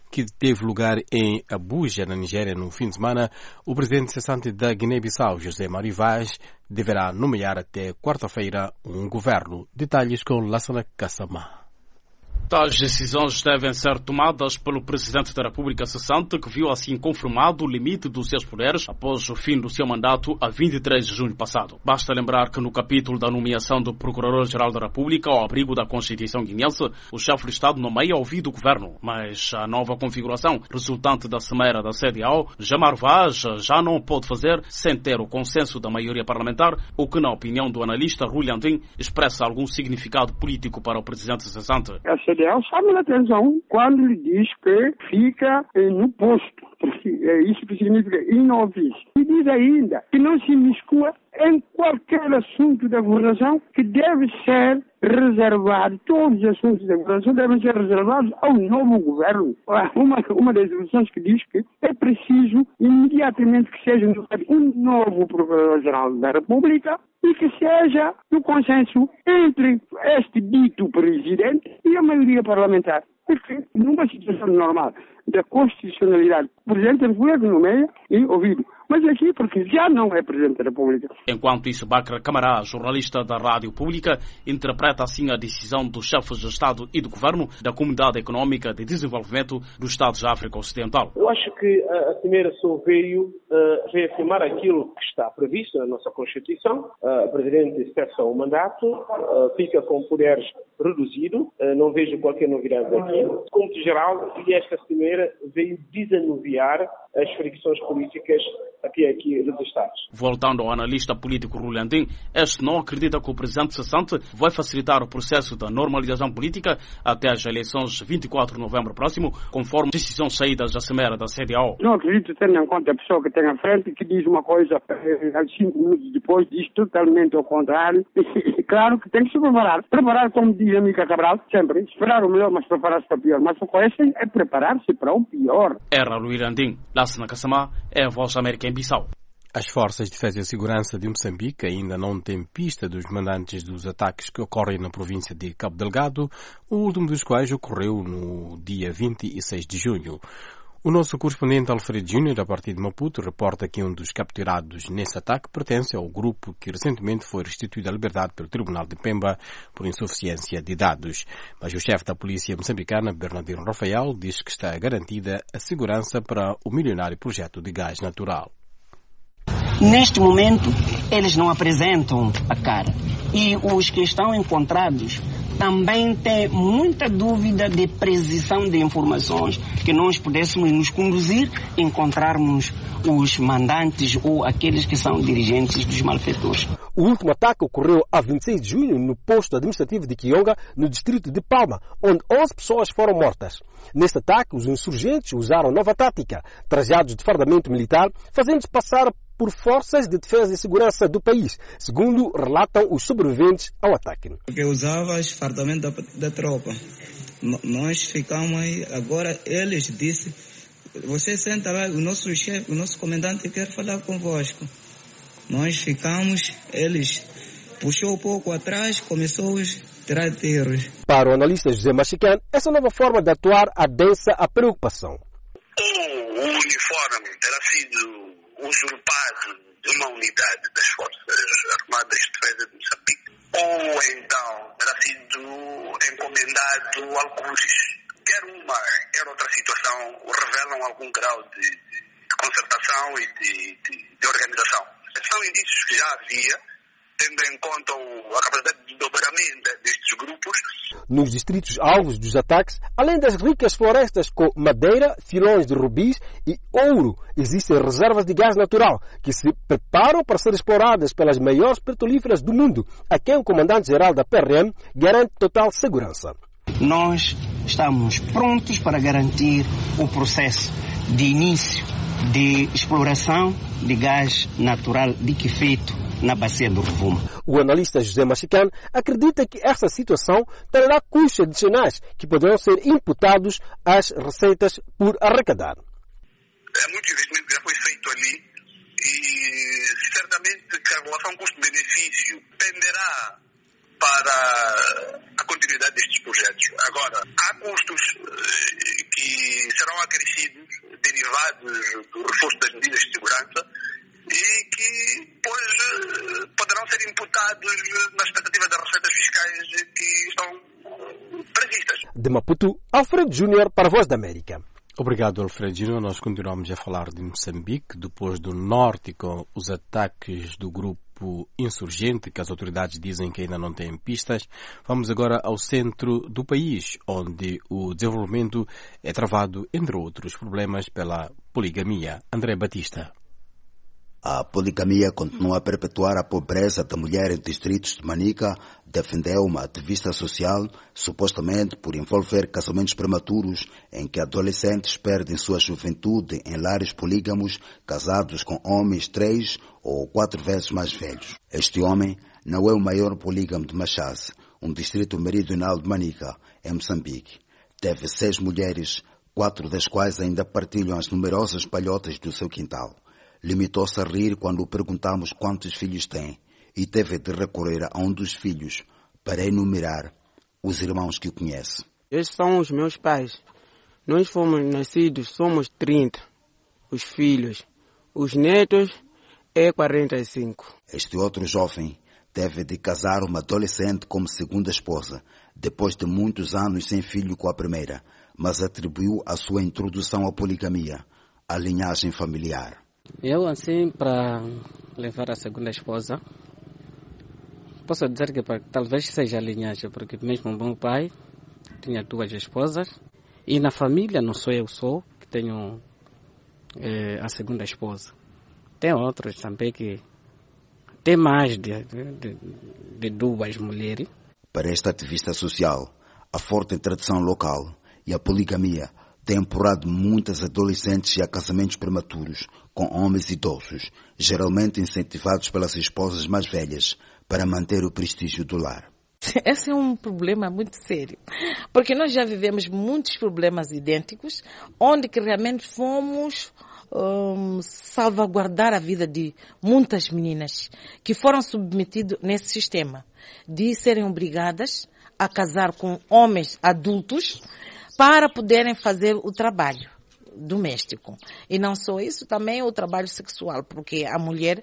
que teve lugar em Abuja, na Nigéria, no fim de semana, o presidente cessante da Guiné-Bissau, José Mário Vaz, deverá nomear até quarta-feira um governo. Detalhes com Lassana Kassama. Tais decisões devem ser tomadas pelo Presidente da República cessante, que viu assim confirmado o limite dos seus poderes após o fim do seu mandato a 23 de junho passado. Basta lembrar que no capítulo da nomeação do Procurador-Geral da República, ao abrigo da Constituição guineense, o chefe de Estado nomeia o do governo, mas a nova configuração resultante da cimeira da CEDEAO, Mário Vaz já não pode fazer sem ter o consenso da maioria parlamentar, o que, na opinião do analista Rui Landim, expressa algum significado político para o Presidente cessante. CDL chama a atenção quando lhe diz que fica no posto. Isso significa inovis. E diz ainda que não se miscua em qualquer assunto da governação que deve ser reservado. Todos os assuntos da governação devem ser reservados ao novo governo. Uma das resoluções que diz que é preciso imediatamente que seja um novo Procurador-Geral da República e que seja no consenso entre este dito presidente e a maioria parlamentar. Porque numa situação normal da constitucionalidade, o Presidente da República nomeia e ouvido. Mas aqui, porque já não é Presidente da República. Enquanto isso, Bakra Camará, jornalista da Rádio Pública, interpreta assim a decisão dos chefes de Estado e de Governo da Comunidade Económica de Desenvolvimento dos Estados da África Ocidental. Eu acho que a Cimeira só veio reafirmar aquilo que está previsto na nossa Constituição. O Presidente cessa o mandato, fica com poderes reduzidos, não vejo qualquer novidade aqui. Como geral, e esta Cimeira veio desanuviar as fricções políticas aqui registradas. Voltando ao analista político Rulandim, este não acredita que o presidente cessante vai facilitar o processo da normalização política até as eleições de 24 de novembro próximo, conforme decisões saídas da Cimeira da CEDEAO. Não acredito, tendo em conta a pessoa que tem à frente, que diz uma coisa, 5 minutos depois diz totalmente ao contrário. Claro que tem que se preparar. Preparar, como diz a Mica Cabral, sempre. Esperar o melhor, mas preparar-se para o pior. Mas o que é preparar-se para o pior. Era Luís Landim. Lassana Kassama, é a Voz da América em Bissau. As Forças de Defesa e Segurança de Moçambique ainda não têm pista dos mandantes dos ataques que ocorrem na província de Cabo Delgado, o último dos quais ocorreu no dia 26 de junho. O nosso correspondente Alfredo Júnior, a partir de Maputo, reporta que um dos capturados nesse ataque pertence ao grupo que recentemente foi restituído à liberdade pelo Tribunal de Pemba por insuficiência de dados. Mas o chefe da polícia moçambicana, Bernardino Rafael, diz que está garantida a segurança para o milionário projeto de gás natural. Neste momento, eles não apresentam a cara. E os que estão encontrados também têm muita dúvida de precisão de informações que nós pudéssemos nos conduzir e encontrarmos os mandantes ou aqueles que são dirigentes dos malfeitores. O último ataque ocorreu a 26 de junho no posto administrativo de Kionga, no distrito de Palma, onde 11 pessoas foram mortas. Neste ataque, os insurgentes usaram nova tática, trajados de fardamento militar, fazendo-se passar por forças de defesa e segurança do país, segundo relatam os sobreviventes ao ataque. Porque usava os fardamentos da tropa. Nós ficamos aí, agora eles disseram, você senta lá, o nosso chefe, o nosso comandante quer falar convosco. Nós ficamos, eles puxou um pouco atrás, começou a tirar tiros. Para o analista José Machican, essa nova forma de atuar adensa a preocupação. O uniforme terá sido usurpado de uma unidade das Forças Armadas de Defesa de Moçambique, ou então terá sido encomendado a alguns. Quer uma, quer outra situação revelam algum grau de concertação e de organização. São indícios que já havia, tendo em conta a capacidade de dobramento destes grupos. Nos distritos alvos dos ataques, além das ricas florestas com madeira, filões de rubis e ouro, existem reservas de gás natural que se preparam para ser exploradas pelas maiores petrolíferas do mundo, a quem o comandante-geral da PRM garante total segurança. Nós estamos prontos para garantir o processo de início de exploração de gás natural liquefeito na bacia do Rovuma. O analista José Machican acredita que esta situação trará custos adicionais que poderão ser imputados às receitas por arrecadar. Muito investimento já foi feito ali e certamente que a relação custo-benefício tenderá para a continuidade destes projetos. Agora, há custos que serão acrescidos, derivados do reforço das medidas de segurança, e que, pois, poderão ser imputados na expectativa das receitas fiscais que estão previstas. De Maputo, Alfredo Júnior para a Voz da América. Obrigado, Alfredo Júnior. Nós continuamos a falar de Moçambique, depois do norte com os ataques do grupo insurgente, que as autoridades dizem que ainda não têm pistas. Vamos agora ao centro do país, onde o desenvolvimento é travado, entre outros problemas, pela poligamia. André Batista. A poligamia continua a perpetuar a pobreza da mulher em distritos de Manica, defendeu uma ativista social, supostamente por envolver casamentos prematuros em que adolescentes perdem sua juventude em lares polígamos casados com homens 3 ou 4 vezes mais velhos. Este homem não é o maior polígamo de Machase, um distrito meridional de Manica, em Moçambique. Teve 6 mulheres, 4 das quais ainda partilham as numerosas palhotas do seu quintal. Limitou-se a rir quando perguntamos quantos filhos tem e teve de recorrer a um dos filhos para enumerar os irmãos que o conhece. Estes são os meus pais. Nós fomos nascidos, somos 30, os filhos. Os netos é 45. Este outro jovem teve de casar uma adolescente como segunda esposa, depois de muitos anos sem filho com a primeira, mas atribuiu a sua introdução à poligamia, à linhagem familiar. Eu, assim, para levar a segunda esposa, posso dizer que talvez seja a linhagem, porque mesmo meu pai tinha 2 esposas, e na família não sou eu só que tenho a segunda esposa. Tem outros também que tem mais de 2 mulheres. Para esta ativista social, a forte tradição local e a poligamia tem empurrado muitas adolescentes a casamentos prematuros com homens idosos, geralmente incentivados pelas esposas mais velhas, para manter o prestígio do lar. Esse é um problema muito sério, porque nós já vivemos muitos problemas idênticos, onde que realmente fomos salvaguardar a vida de muitas meninas que foram submetidas nesse sistema, de serem obrigadas a casar com homens adultos para poderem fazer o trabalho doméstico. E não só isso, também o trabalho sexual, porque a mulher,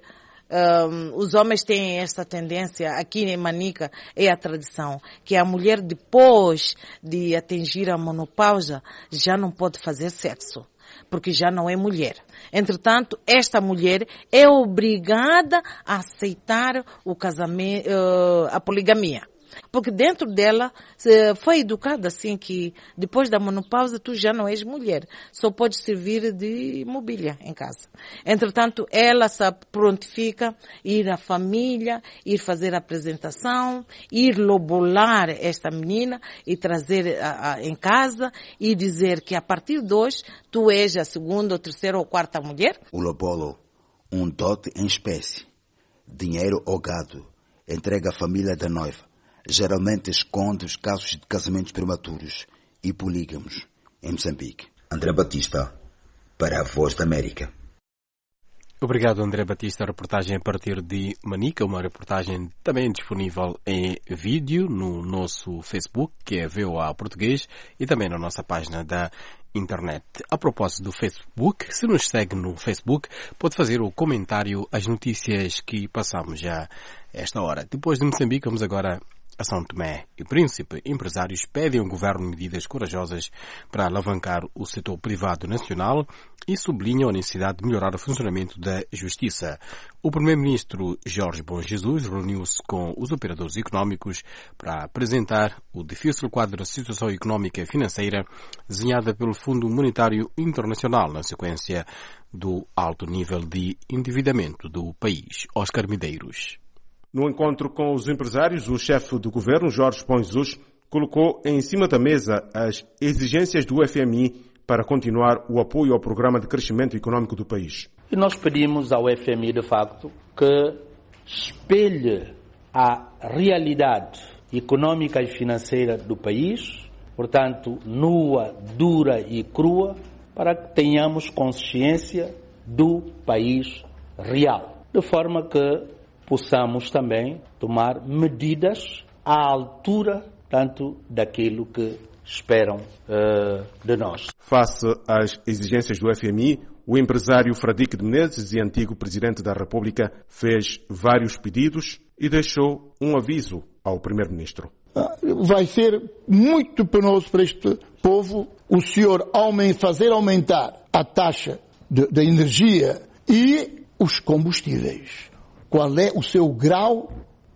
os homens têm esta tendência, aqui em Manica é a tradição, que a mulher depois de atingir a menopausa já não pode fazer sexo, porque já não é mulher. Entretanto, esta mulher é obrigada a aceitar o casamento, a poligamia. Porque dentro dela foi educada assim que depois da menopausa tu já não és mulher, só podes servir de mobília em casa. Entretanto, ela se prontifica ir à família, ir fazer a apresentação, ir lobolar esta menina e trazer em casa e dizer que a partir de hoje tu és a segunda, ou terceira ou quarta mulher. O lobolo, um dote em espécie, dinheiro ou gado, entrega à família da noiva. Geralmente esconde os casos de casamentos prematuros e polígamos em Moçambique. André Batista, para a Voz da América. Obrigado, André Batista. A reportagem a partir de Manica, uma reportagem também disponível em vídeo no nosso Facebook, que é VOA Português, e também na nossa página da internet. A propósito do Facebook, se nos segue no Facebook, pode fazer o comentário às notícias que passamos já esta hora. Depois de Moçambique, vamos agora a São Tomé e Príncipe. Empresários pedem ao governo medidas corajosas para alavancar o setor privado nacional e sublinham a necessidade de melhorar o funcionamento da justiça. O primeiro-ministro Jorge Bom Jesus reuniu-se com os operadores económicos para apresentar o difícil quadro da situação económica e financeira desenhada pelo Fundo Monetário Internacional na sequência do alto nível de endividamento do país. Oscar Medeiros. No encontro com os empresários, o chefe do governo, Jorge Bom Jesus, colocou em cima da mesa as exigências do FMI para continuar o apoio ao programa de crescimento econômico do país. E nós pedimos ao FMI, de facto, que espelhe a realidade econômica e financeira do país, portanto, nua, dura e crua, para que tenhamos consciência do país real, de forma que possamos também tomar medidas à altura tanto daquilo que esperam de nós. Face às exigências do FMI, o empresário Fradique de Menezes e antigo Presidente da República fez vários pedidos e deixou um aviso ao Primeiro-Ministro. Vai ser muito penoso para este povo o senhor fazer aumentar a taxa da energia e os combustíveis. Qual é o seu grau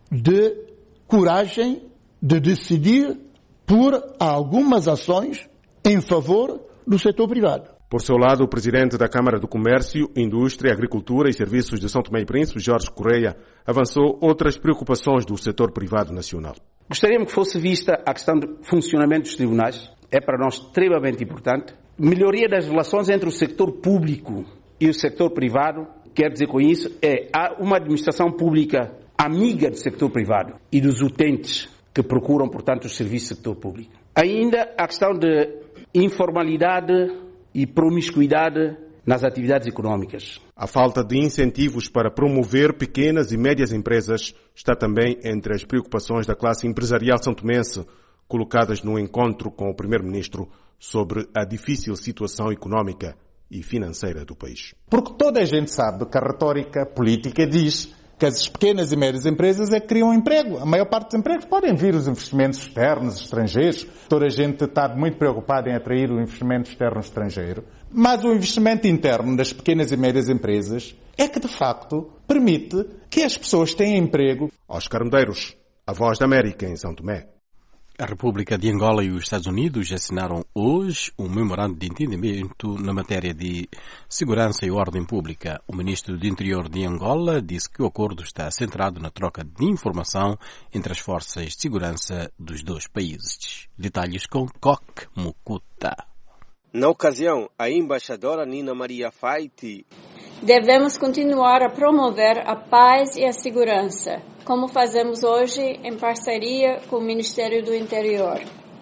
de coragem de decidir por algumas ações em favor do setor privado? Por seu lado, o Presidente da Câmara do Comércio, Indústria, Agricultura e Serviços de São Tomé e Príncipe, Jorge Correia, avançou outras preocupações do setor privado nacional. Gostaríamos que fosse vista a questão do funcionamento dos tribunais. É para nós extremamente importante. Melhoria das relações entre o setor público e o setor privado. Quer dizer com isso, há uma administração pública amiga do setor privado e dos utentes que procuram, portanto, os serviços do setor público. Ainda a questão de informalidade e promiscuidade nas atividades económicas. A falta de incentivos para promover pequenas e médias empresas está também entre as preocupações da classe empresarial santomense, colocadas no encontro com o Primeiro-Ministro sobre a difícil situação económica e financeira do país. Porque toda a gente sabe que a retórica política diz que as pequenas e médias empresas é que criam emprego. A maior parte dos empregos podem vir os investimentos externos, estrangeiros. Toda a gente está muito preocupada em atrair o investimento externo estrangeiro. Mas o investimento interno das pequenas e médias empresas é que, de facto, permite que as pessoas tenham emprego. Oscar Medeiros, a Voz da América, em São Tomé. A República de Angola e os Estados Unidos assinaram hoje um memorando de entendimento na matéria de segurança e ordem pública. O ministro do Interior de Angola disse que o acordo está centrado na troca de informação entre as forças de segurança dos dois países. Detalhes com Kock Mukuta. Na ocasião, a embaixadora Nina Maria Faiti: devemos continuar a promover a paz e a segurança, como fazemos hoje em parceria com o Ministério do Interior.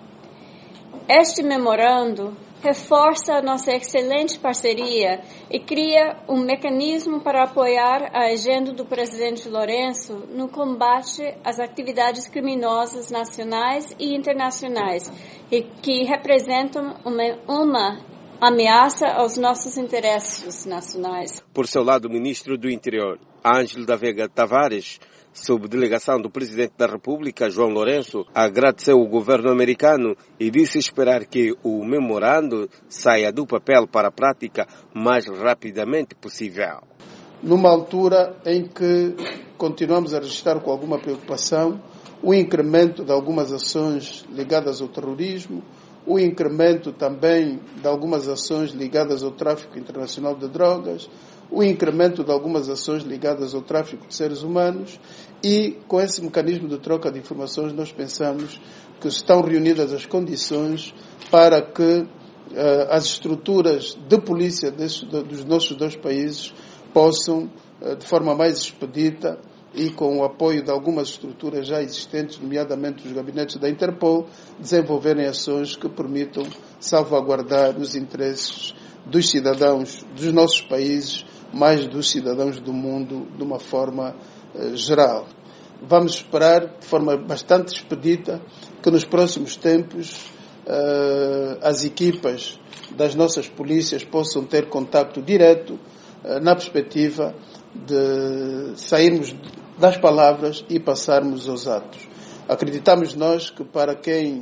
Este memorando reforça a nossa excelente parceria e cria um mecanismo para apoiar a agenda do presidente Lourenço no combate às atividades criminosas nacionais e internacionais e que representam uma ameaça aos nossos interesses nacionais. Por seu lado, o ministro do Interior, Ângelo da Vega Tavares, sob delegação do Presidente da República, João Lourenço, agradeceu o governo americano e disse esperar que o memorando saia do papel para a prática mais rapidamente possível. Numa altura em que continuamos a registrar com alguma preocupação o incremento de algumas ações ligadas ao terrorismo, o incremento também de algumas ações ligadas ao tráfico internacional de drogas, o incremento de algumas ações ligadas ao tráfico de seres humanos, e com esse mecanismo de troca de informações nós pensamos que estão reunidas as condições para que as estruturas de polícia dos nossos dois países possam, de forma mais expedita e com o apoio de algumas estruturas já existentes, nomeadamente os gabinetes da Interpol, desenvolverem ações que permitam salvaguardar os interesses dos cidadãos dos nossos países, mais dos cidadãos do mundo, de uma forma geral. Vamos esperar, de forma bastante expedita, que nos próximos tempos as equipas das nossas polícias possam ter contacto direto na perspectiva de sairmos das palavras e passarmos aos atos. Acreditamos nós que para quem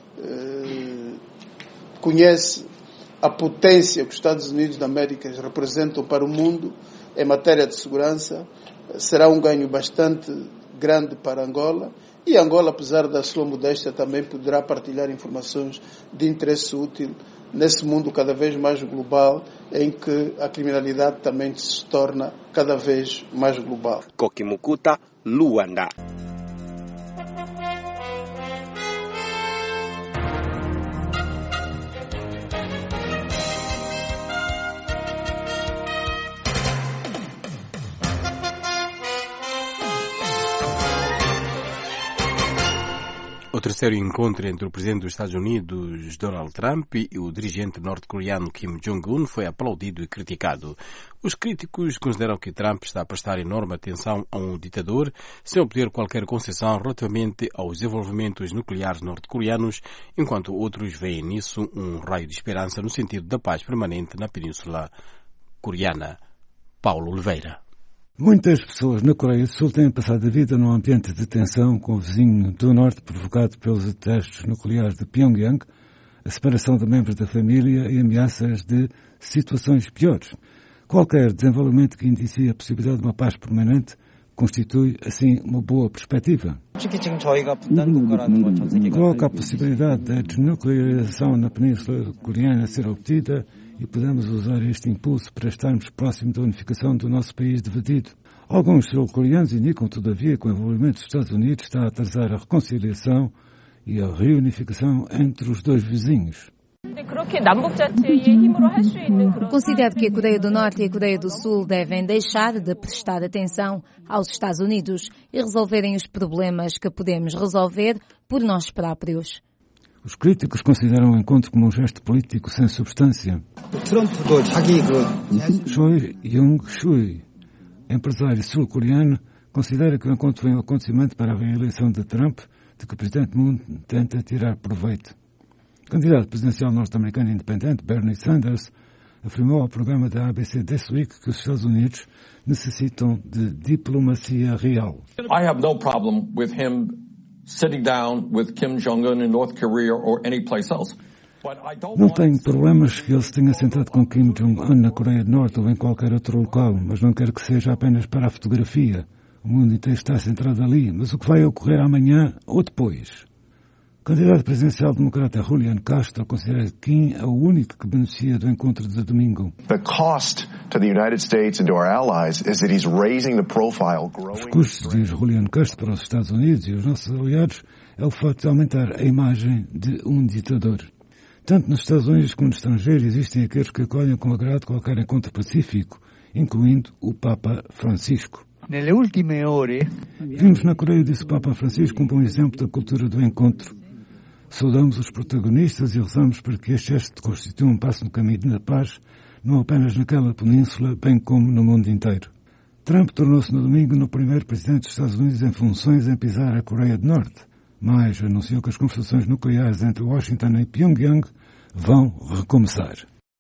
conhece a potência que os Estados Unidos da América representam para o mundo em matéria de segurança, será um ganho bastante grande para Angola, e Angola, apesar da sua modéstia, também poderá partilhar informações de interesse útil nesse mundo cada vez mais global, em que a criminalidade também se torna cada vez mais global. Kock Mukuta, Luanda. O terceiro encontro entre o presidente dos Estados Unidos, Donald Trump, e o dirigente norte-coreano Kim Jong-un foi aplaudido e criticado. Os críticos consideram que Trump está a prestar enorme atenção a um ditador, sem obter qualquer concessão relativamente aos desenvolvimentos nucleares norte-coreanos, enquanto outros veem nisso um raio de esperança no sentido da paz permanente na Península Coreana. Paulo Oliveira. Muitas pessoas na Coreia do Sul têm passado a vida num ambiente de tensão com o vizinho do Norte provocado pelos testes nucleares de Pyongyang, a separação de membros da família e ameaças de situações piores. Qualquer desenvolvimento que indicie a possibilidade de uma paz permanente constitui, assim, uma boa perspectiva. Coloca a possibilidade da desnuclearização na Península Coreana ser obtida e podemos usar este impulso para estarmos próximos da unificação do nosso país dividido. Alguns sul-coreanos indicam, todavia, que o envolvimento dos Estados Unidos está a atrasar a reconciliação e a reunificação entre os dois vizinhos. Considero que a Coreia do Norte e a Coreia do Sul devem deixar de prestar atenção aos Estados Unidos e resolverem os problemas que podemos resolver por nós próprios. Os críticos consideram o encontro como um gesto político sem substância. Choi Young-shui, empresário sul-coreano, considera que o encontro foi um acontecimento para a reeleição de Trump, de que o presidente Moon tenta tirar proveito. O candidato presidencial norte-americano independente, Bernie Sanders, afirmou ao programa da ABC This Week que os Estados Unidos necessitam de diplomacia real. I have no problem with him sitting down with Kim Jong-un in North Korea or any place else. Não tenho problemas que ele se tenha sentado com Kim Jong-un na Coreia do Norte ou em qualquer outro local, mas não quero que seja apenas para a fotografia. O mundo inteiro está centrado ali, mas o que vai ocorrer amanhã ou depois? O candidato presidencial democrata Julian Castro considera que Kim é o único que beneficia do encontro de domingo. Os custos, diz Julian Castro, para os Estados Unidos e os nossos aliados é o facto de aumentar a imagem de um ditador. Tanto nos Estados Unidos como no estrangeiro existem aqueles que acolhem com agrado qualquer encontro pacífico, incluindo o Papa Francisco. Vimos na Coreia, disse o Papa Francisco, um bom exemplo da cultura do encontro. Saudamos os protagonistas e rezamos para que este gesto constitua um passo no caminho da paz, não apenas naquela península, bem como no mundo inteiro. Trump tornou-se no domingo no primeiro presidente dos Estados Unidos em funções em pisar a Coreia do Norte, mas anunciou que as conversações nucleares entre Washington e Pyongyang vão recomeçar.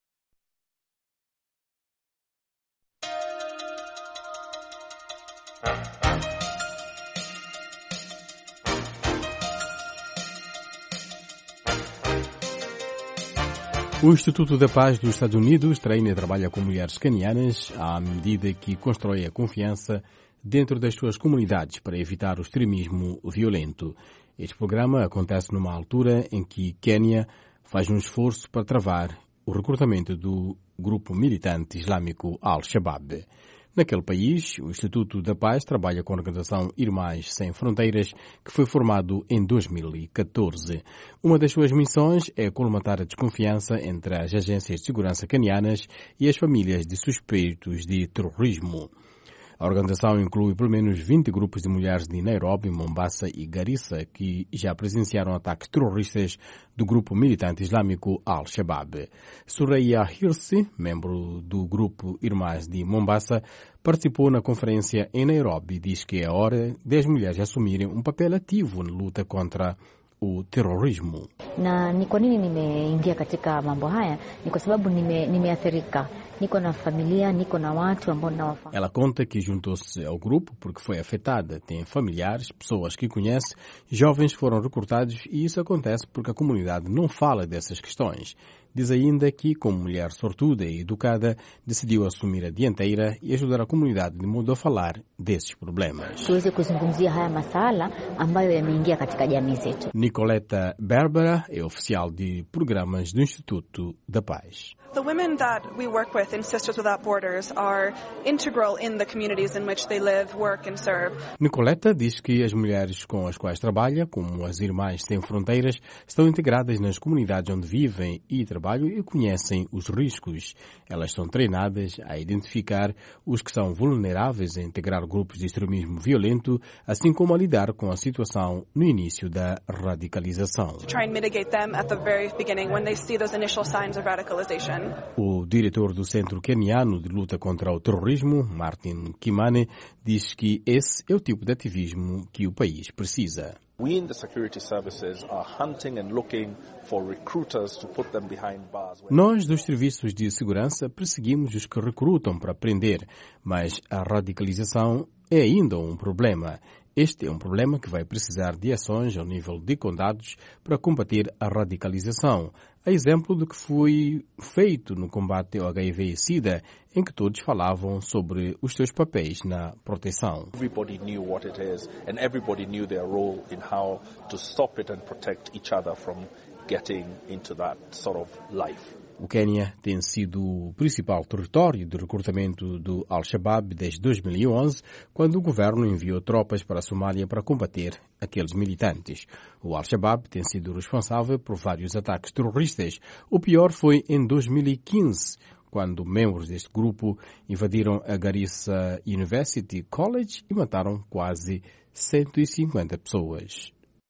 O Instituto da Paz dos Estados Unidos treina e trabalha com mulheres canianas à medida que constrói a confiança dentro das suas comunidades para evitar o extremismo violento. Este programa acontece numa altura em que Quênia faz um esforço para travar o recrutamento do grupo militante islâmico Al-Shabaab. Naquele país, o Instituto da Paz trabalha com a organização Irmãs Sem Fronteiras, que foi formado em 2014. Uma das suas missões é colmatar a desconfiança entre as agências de segurança canianas e as famílias de suspeitos de terrorismo. A organização inclui pelo menos 20 grupos de mulheres de Nairobi, Mombasa e Garissa que já presenciaram ataques terroristas do grupo militante islâmico Al-Shabaab. Suraya Hirsi, membro do grupo Irmãs de Mombasa, participou na conferência em Nairobi e diz que é hora das mulheres assumirem um papel ativo na luta contra o terrorismo. Na ni kwa nini nimeingia katika mambo haya? Ni kwa sababu nimeathirika. Niko na familia, niko na watu ambao nawafahamu. Ela conta que juntou-se ao grupo porque foi afetada. Tem familiares, pessoas que conhece, jovens foram recrutados e isso acontece porque a comunidade não fala dessas questões. Diz ainda que, como mulher sortuda e educada, decidiu assumir a dianteira e ajudar a comunidade de modo a falar desses problemas. Tuweze kuzungumzia haya masala ambayo yameingia katika jamii zetu. Nicoleta Berbera é oficial de programas do Instituto da Paz. The women that we work with in Sisters Without Borders are integral in the communities in which they live, work and serve. Nicoleta diz que as mulheres com as quais trabalha, como as Irmãs Sem Fronteiras, estão integradas nas comunidades onde vivem e trabalham trabalho e conhecem os riscos. Elas são treinadas a identificar os que são vulneráveis a integrar grupos de extremismo violento, assim como a lidar com a situação no início da radicalização. O diretor do Centro Queniano de Luta contra o Terrorismo, Martin Kimani, diz que esse é o tipo de ativismo que o país precisa. We in the security services are hunting and looking for recruiters to put them behind bars. Nós dos serviços de segurança perseguimos os que recrutam para prender, mas a radicalização é ainda um problema. Este é um problema que vai precisar de ações ao nível de condados para combater a radicalização. A exemplo do que foi feito no combate ao HIV e SIDA, em que todos falavam sobre os seus papéis na proteção. Everybody knew what it is and everybody knew their role in how to stop it and protect each other from getting into that sort of life. O Quênia tem sido o principal território de recrutamento do Al-Shabaab desde 2011, quando o governo enviou tropas para a Somália para combater aqueles militantes. O Al-Shabaab tem sido responsável por vários ataques terroristas. O pior foi em 2015, quando membros deste grupo invadiram a Garissa University College e mataram quase 150 pessoas.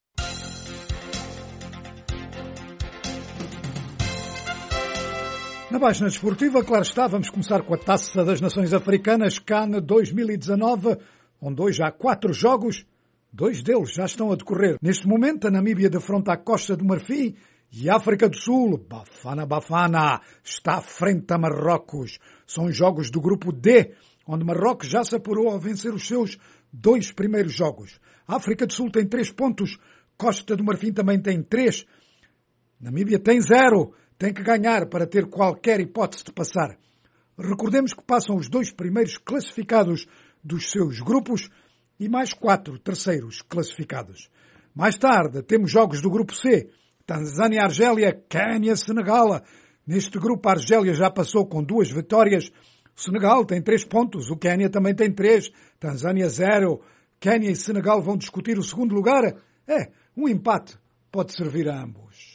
Na página desportiva, claro está, vamos começar com a Taça das Nações Africanas, CAN 2019, onde hoje há 4 jogos, 2 deles já estão a decorrer. Neste momento, a Namíbia defronta a Costa do Marfim e a África do Sul, Bafana, está à frente a Marrocos. São jogos do grupo D, onde Marrocos já se apurou a vencer os seus 2 primeiros jogos. A África do Sul tem 3 pontos, Costa do Marfim também tem 3, Namíbia tem 0. Tem que ganhar para ter qualquer hipótese de passar. Recordemos que passam os 2 primeiros classificados dos seus grupos e mais 4 terceiros classificados. Mais tarde temos jogos do grupo C. Tanzânia, Argélia, Quênia, Senegal. Neste grupo a Argélia já passou com 2 vitórias. O Senegal tem 3 pontos, o Quênia também tem 3. Tanzânia 0. Quênia e Senegal vão discutir o segundo lugar. Um empate pode servir a ambos.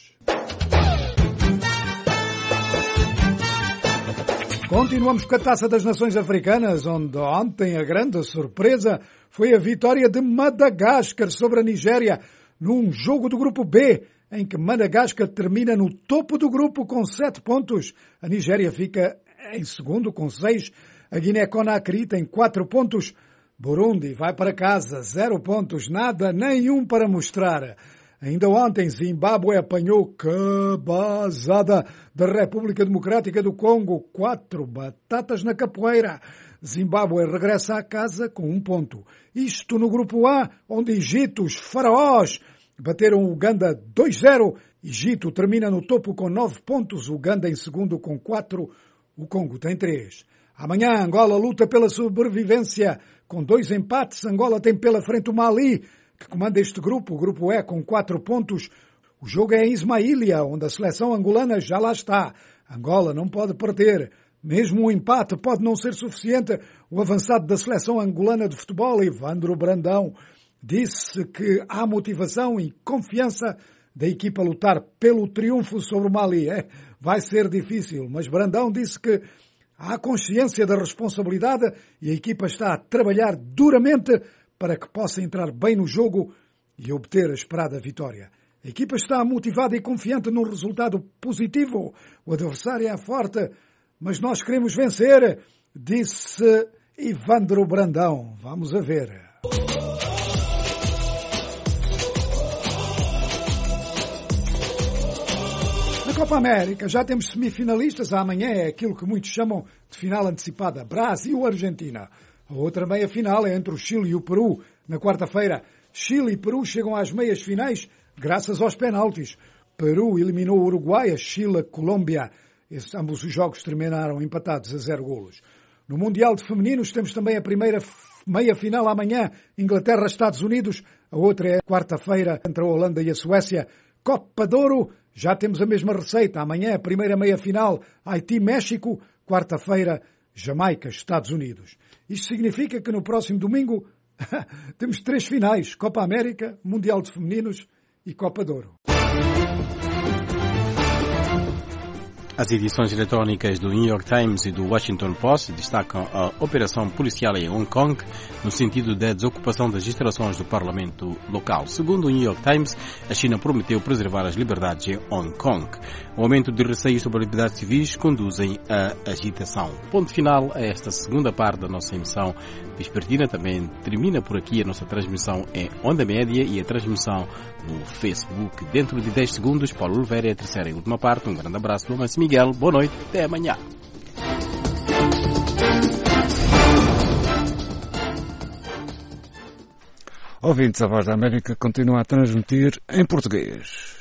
Continuamos com a Taça das Nações Africanas, onde ontem a grande surpresa foi a vitória de Madagascar sobre a Nigéria, num jogo do grupo B, em que Madagascar termina no topo do grupo com 7 pontos. A Nigéria fica em segundo com 6. A Guiné-Conakry tem 4 pontos. Burundi vai para casa, 0 pontos, nada, nenhum para mostrar. Ainda ontem, Zimbábue apanhou cabazada da República Democrática do Congo. 4 batatas na capoeira. Zimbábue regressa à casa com 1 ponto. Isto no grupo A, onde Egito, os faraós, bateram Uganda 2-0. Egito termina no topo com 9 pontos. Uganda em segundo com 4. O Congo tem 3. Amanhã, Angola luta pela sobrevivência. Com 2 empates, Angola tem pela frente o Mali, que comanda este grupo, o grupo E, com 4 pontos. O jogo é em Ismaília, onde a seleção angolana já lá está. Angola não pode perder. Mesmo um empate pode não ser suficiente. O avançado da seleção angolana de futebol, Evandro Brandão, disse que há motivação e confiança da equipa a lutar pelo triunfo sobre o Mali. Vai ser difícil, mas Brandão disse que há consciência da responsabilidade e a equipa está a trabalhar duramente para que possa entrar bem no jogo e obter a esperada vitória. A equipa está motivada e confiante num resultado positivo. O adversário é forte, mas nós queremos vencer, disse Evandro Brandão. Vamos a ver. Na Copa América já temos semifinalistas. Amanhã é aquilo que muitos chamam de final antecipada. Brasil-Argentina. A outra meia-final é entre o Chile e o Peru. Na quarta-feira, Chile e Peru chegam às meias-finais graças aos penaltis. Peru eliminou o Uruguai, a Chile, a Colômbia. Ambos os jogos terminaram empatados a 0 golos. No Mundial de Femininos temos também a primeira meia-final amanhã, Inglaterra-Estados Unidos. A outra é quarta-feira entre a Holanda e a Suécia. Copa de Ouro, já temos a mesma receita. Amanhã a primeira meia-final, Haiti-México. Quarta-feira, Jamaica-Estados Unidos. Isto significa que no próximo domingo temos 3 finais. Copa América, Mundial de Femininos e Copa de Ouro. As edições eletrónicas do New York Times e do Washington Post destacam a operação policial em Hong Kong no sentido da desocupação das instalações do parlamento local. Segundo o New York Times, a China prometeu preservar as liberdades em Hong Kong. O aumento de receios sobre liberdades civis conduzem à agitação. Ponto final a esta segunda parte da nossa emissão vespertina. Também termina por aqui a nossa transmissão em onda média e a transmissão no Facebook. Dentro de 10 segundos, Paulo Oliveira é a terceira e última parte. Um grande abraço do Manso Miguel. Boa noite. Até amanhã. Ouvintes, a Voz da América continua a transmitir em português.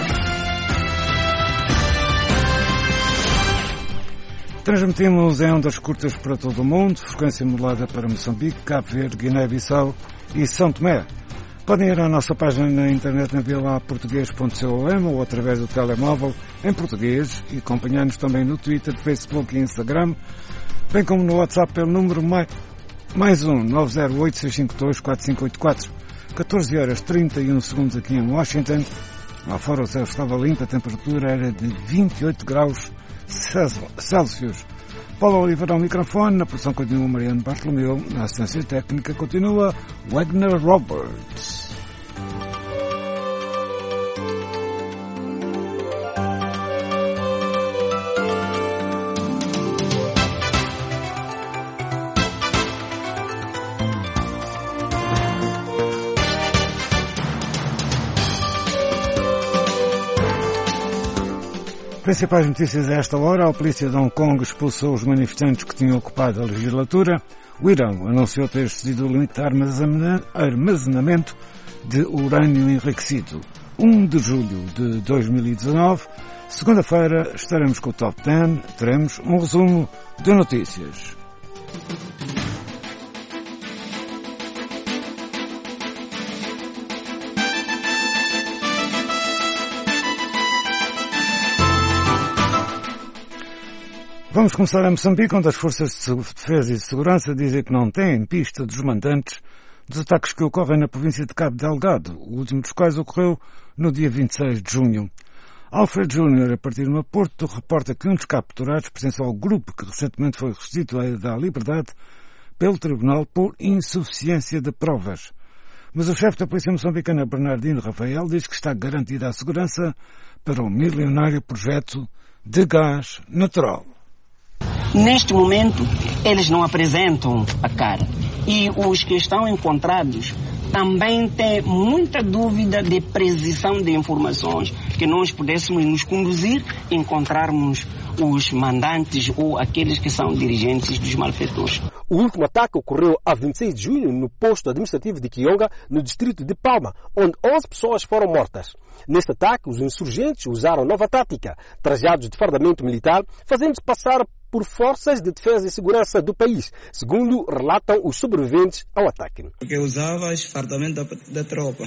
Transmitimos em ondas curtas para todo o mundo, frequência modulada para Moçambique, Cabo Verde, Guiné-Bissau e São Tomé. Podem ir à nossa página na internet na vilaportuguês.com ou através do telemóvel em português e acompanhar-nos também no Twitter, Facebook e Instagram, bem como no WhatsApp pelo número mais 908-652-4584. 14 horas 31 segundos aqui em Washington. Lá fora o céu estava limpo, a temperatura era de 28 graus Celsius. Paulo Oliveira ao microfone, na produção continua Mariano Bartolomeu, na assistência técnica continua Wagner Roberts. Principais notícias a esta hora. A polícia de Hong Kong expulsou os manifestantes que tinham ocupado a legislatura. O Irão anunciou ter excedido o limite de armazenamento de urânio enriquecido. 1 de julho de 2019, segunda-feira, estaremos com o Top 10. Teremos um resumo de notícias. Vamos começar em Moçambique, onde as forças de defesa e de segurança dizem que não têm pista dos mandantes dos ataques que ocorrem na província de Cabo Delgado, o último dos quais ocorreu no dia 26 de junho. Alfred Júnior, a partir do Maputo, reporta que um dos capturados pertence ao grupo que recentemente foi restituído à liberdade pelo Tribunal por insuficiência de provas. Mas o chefe da Polícia Moçambicana, Bernardino Rafael, diz que está garantida a segurança para o milionário projeto de gás natural. Neste momento, eles não apresentam a cara. E os que estão encontrados também têm muita dúvida de precisão de informações que nós pudéssemos nos conduzir e encontrarmos os mandantes ou aqueles que são dirigentes dos malfeitores. O último ataque ocorreu a 26 de junho no posto administrativo de Kionga, no distrito de Palma, onde 11 pessoas foram mortas. Neste ataque, os insurgentes usaram nova tática, trajados de fardamento militar, fazendo-se passar por forças de defesa e segurança do país, segundo relatam os sobreviventes ao ataque. Porque usava os fardamentos da tropa.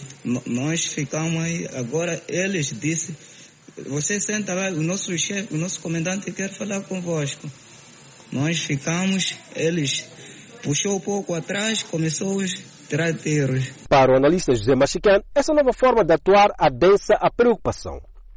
Nós ficamos aí, agora eles disseram, você senta lá, o nosso chefe, o nosso comandante quer falar convosco. Nós ficamos, eles puxou um pouco atrás, começou a tirar tiros. Para o analista José Machican, essa nova forma de atuar adensa a preocupação.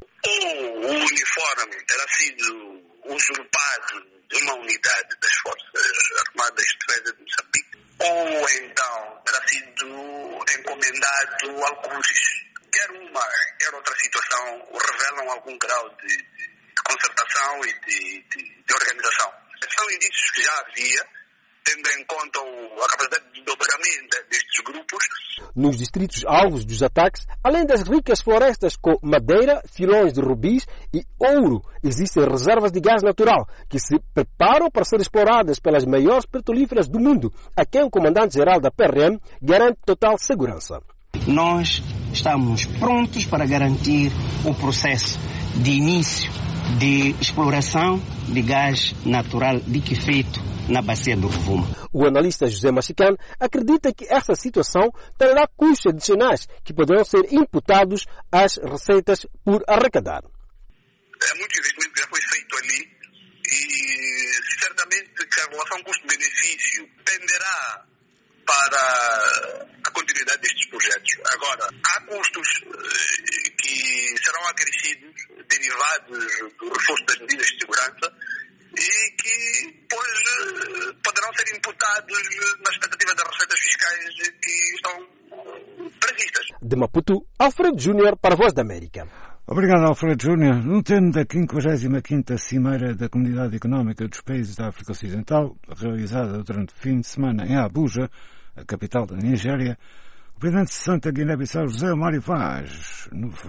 O uniforme terá sido usurpado de uma unidade das Forças Armadas de Defesa de Moçambique, ou então terá sido encomendado a alguns. Quer uma, quer outra situação revelam algum grau de concertação e de organização. São indícios que já havia, tendo em conta a capacidade de dobramento destes grupos. Nos distritos alvos dos ataques, além das ricas florestas com madeira, filões de rubis e ouro, existem reservas de gás natural que se preparam para ser exploradas pelas maiores petrolíferas do mundo, a quem o comandante-geral da PRM garante total segurança. Nós estamos prontos para garantir o processo de início de exploração de gás natural liquefeito na bacia do Rovuma. O analista José Machican acredita que essa situação trará custos adicionais que poderão ser imputados às receitas por arrecadar. Muito investimento já foi feito ali e certamente que a relação custo-benefício tenderá para a continuidade destes projetos. Agora, há custos que serão acrescidos derivados necessidades do reforço das medidas de segurança e que depois poderão ser imputados na expectativa das receitas fiscais que estão previstas. De Maputo, Alfredo Júnior para a Voz da América. Obrigado, Alfredo Júnior. No termo da 55ª Cimeira da Comunidade Económica dos Países da África Ocidental, realizada durante o fim de semana em Abuja, a capital da Nigéria, o presidente cessante da Guiné-Bissau, José Mário Vaz,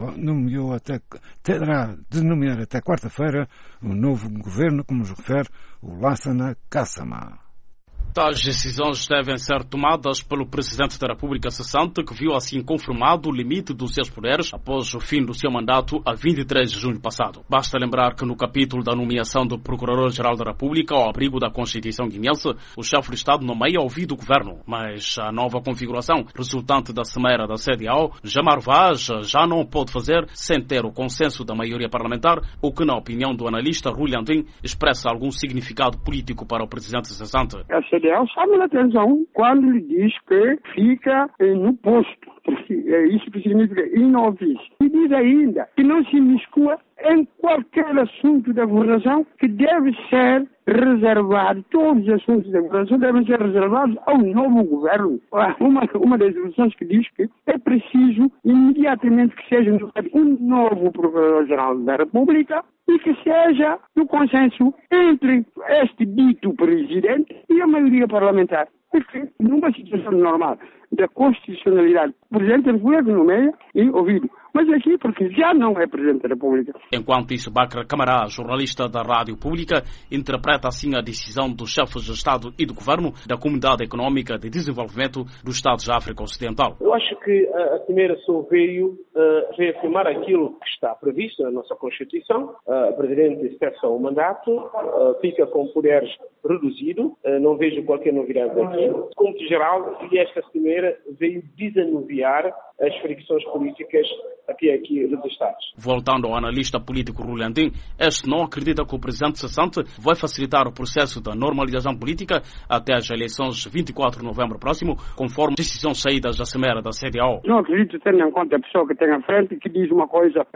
terá de nomear até quarta-feira um novo governo, como nos refere o Lassana Kassama. Tais decisões devem ser tomadas pelo Presidente da República cessante, que viu assim confirmado o limite dos seus poderes após o fim do seu mandato a 23 de junho passado. Basta lembrar que no capítulo da nomeação do Procurador-Geral da República ao abrigo da Constituição guineense, o chefe de Estado nomeia o do governo, mas a nova configuração resultante da cimeira da CEDEAO, Mário Vaz já não pode fazer sem ter o consenso da maioria parlamentar, o que, na opinião do analista Rui Landim, expressa algum significado político para o Presidente cessante. Chama a atenção quando lhe diz que fica no posto. Isso que significa in office. E diz ainda que não se imiscua em qualquer assunto da governação, que deve ser reservado, todos os assuntos da governação devem ser reservados ao novo governo. Uma das resoluções que diz que é preciso imediatamente que seja um novo Procurador-Geral da República e que seja no consenso entre este dito Presidente e a maioria parlamentar. Porque numa situação normal da constitucionalidade, o Presidente da República nomeia e ouvido. Mas aqui, porque já não é Presidente da República. Enquanto isso, Bakr Camará, jornalista da Rádio Pública, interpreta assim a decisão dos chefes de Estado e do Governo da Comunidade Económica de Desenvolvimento dos Estados da África Ocidental. Eu acho que a Cimeira só veio reafirmar aquilo que está previsto na nossa Constituição. O Presidente cessa o mandato, fica com poderes reduzidos, não vejo qualquer novidade aqui. Como geral, e esta Cimeira veio desanuviar as fricções políticas até aqui registradas. Voltando ao analista político Rulandim, este não acredita que o presidente cessante vai facilitar o processo da normalização política até as eleições de 24 de novembro próximo, conforme decisões saídas da Cimeira da CEDEAO. Não acredito, tendo em conta a pessoa que tem à frente, que diz uma coisa,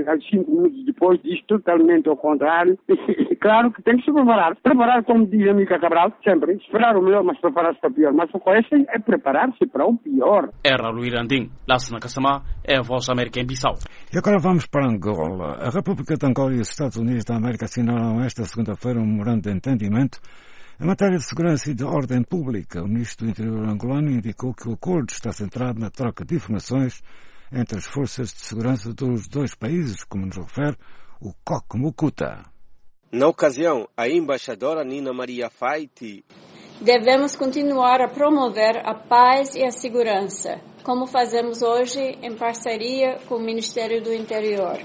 5 minutos depois diz totalmente ao contrário. Claro que tem que se preparar. Preparar, como diz a Mica Cabral, sempre. Esperar o melhor, mas preparar-se para o pior. Mas o que é preparar-se para o pior. Era Luirandim. Lassana Kassama é a Voz da América em Bissau. E agora vamos para Angola. A República de Angola e os Estados Unidos da América assinaram esta segunda-feira um memorando de entendimento em matéria de segurança e de ordem pública. O ministro do Interior angolano indicou que o acordo está centrado na troca de informações entre as forças de segurança dos dois países, como nos refere o COC Mukuta. Na ocasião, a embaixadora Nina Maria Faiti: devemos continuar a promover a paz e a segurança, como fazemos hoje em parceria com o Ministério do Interior.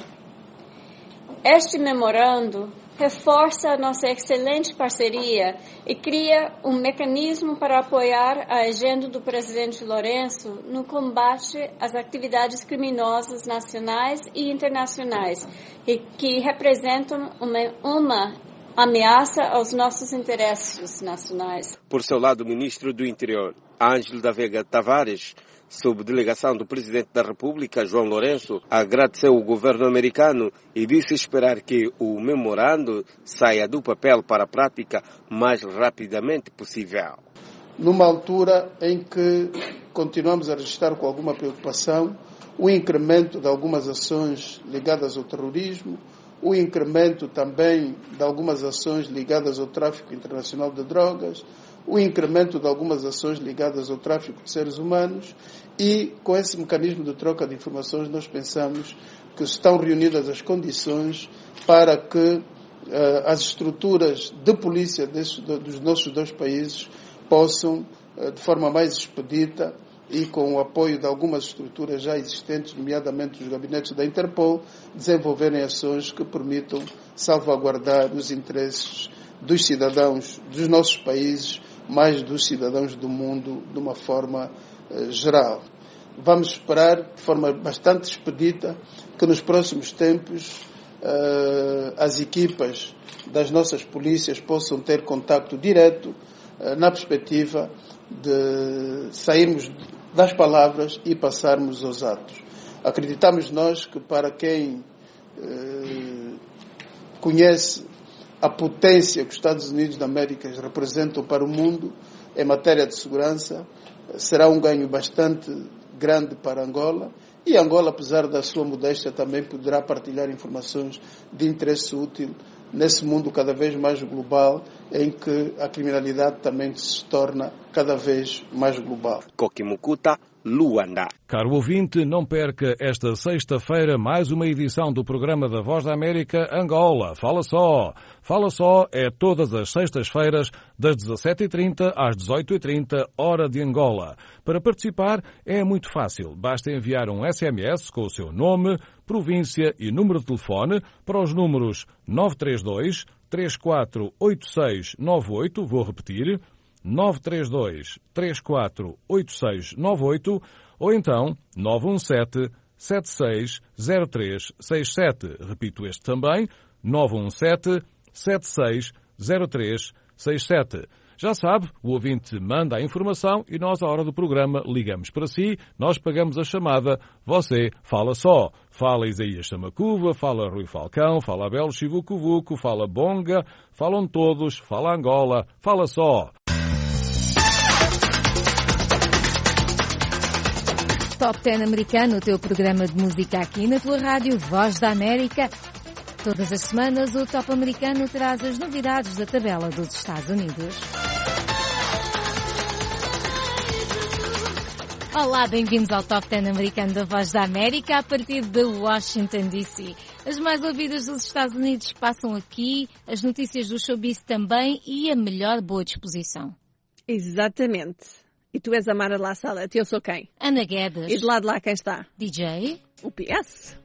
Este memorando reforça a nossa excelente parceria e cria um mecanismo para apoiar a agenda do presidente Lourenço no combate às atividades criminosas nacionais e internacionais e que representam uma ameaça aos nossos interesses nacionais. Por seu lado, o ministro do Interior, Ângelo da Vega Tavares, sob delegação do Presidente da República, João Lourenço, agradeceu o governo americano e disse esperar que o memorando saia do papel para a prática mais rapidamente possível. Numa altura em que continuamos a registrar com alguma preocupação o incremento de algumas ações ligadas ao terrorismo, o incremento também de algumas ações ligadas ao tráfico internacional de drogas, o incremento de algumas ações ligadas ao tráfico de seres humanos, e com esse mecanismo de troca de informações nós pensamos que estão reunidas as condições para que as estruturas de polícia dos nossos dois países possam, de forma mais expedita e com o apoio de algumas estruturas já existentes, nomeadamente os gabinetes da Interpol, desenvolverem ações que permitam salvaguardar os interesses dos cidadãos dos nossos países, mais dos cidadãos do mundo, de uma forma geral. Vamos esperar, de forma bastante expedita, que nos próximos tempos as equipas das nossas polícias possam ter contacto direto na perspectiva de sairmos das palavras e passarmos aos atos. Acreditamos nós que para quem conhece a potência que os Estados Unidos da América representam para o mundo em matéria de segurança. Será um ganho bastante grande para Angola. E Angola, apesar da sua modéstia, também poderá partilhar informações de interesse útil nesse mundo cada vez mais global, em que a criminalidade também se torna cada vez mais global. Kokimukuta, Luanda. Caro ouvinte, não perca esta sexta-feira mais uma edição do programa da Voz da América Angola. Fala só! Fala só é todas as sextas-feiras, das 17h30 às 18h30, hora de Angola. Para participar é muito fácil. Basta enviar um SMS com o seu nome, província e número de telefone para os números 932 348698, vou repetir, 932-348698 ou então 917-760367. Repito este também, 917-760367. Já sabe, o ouvinte manda a informação e nós, à hora do programa, ligamos para si, nós pagamos a chamada, você fala só. Fala Isaías Samacuva, fala Rui Falcão, fala Abel Chivucuvuco, fala Bonga, falam todos, fala Angola, fala só. Top 10 americano, o teu programa de música aqui na tua rádio Voz da América. Todas as semanas o Top americano traz as novidades da tabela dos Estados Unidos. Olá, bem-vindos ao Top 10 americano da Voz da América a partir de Washington, D.C. As mais ouvidas dos Estados Unidos passam aqui, as notícias do showbiz também e a melhor boa disposição. Exatamente. E tu és a Mara La Salete, eu sou quem? Ana Guedes. E de lá quem está? DJ? O PS.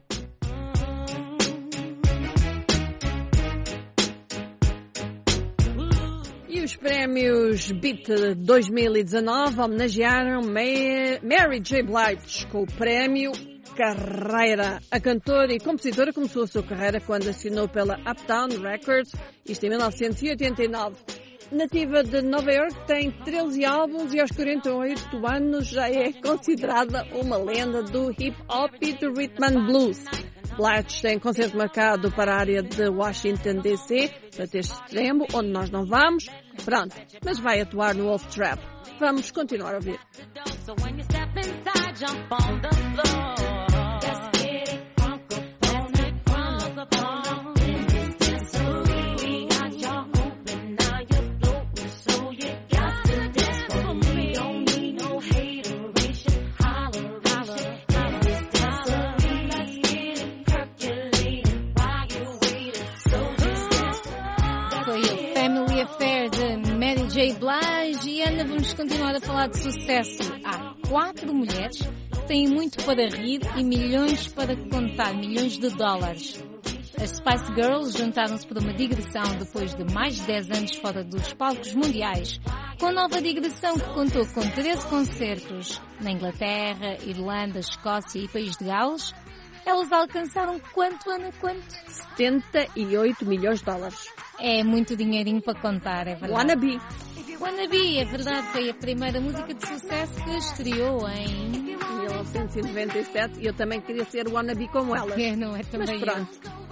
E os prémios Beat 2019 homenagearam Mary J. Blige com o prémio Carreira. A cantora e compositora começou a sua carreira quando assinou pela Uptown Records, isto em 1989. Nativa de Nova York, tem 13 álbuns e aos 48 anos já é considerada uma lenda do hip-hop e do rhythm and blues. Blige tem concerto marcado para a área de Washington, D.C., para este extremo, onde nós não vamos. Pronto, mas vai atuar no Wolf Trap. Vamos continuar a ouvir. J. Blige e Ana, vamos continuar a falar de sucesso. Há 4 mulheres que têm muito para rir e milhões para contar, milhões de dólares. As Spice Girls juntaram-se para uma digressão depois de mais de 10 anos fora dos palcos mundiais, com a nova digressão que contou com 13 concertos na Inglaterra, Irlanda, Escócia e País de Gales. Elas alcançaram quanto, Ana? Quanto? 78 milhões de dólares. É muito dinheirinho para contar, é verdade. Wannabe. Wannabe, é verdade, foi a primeira música de sucesso que estreou em 1997 e eu também queria ser Wannabe como ela. É, não é também. Mas pronto.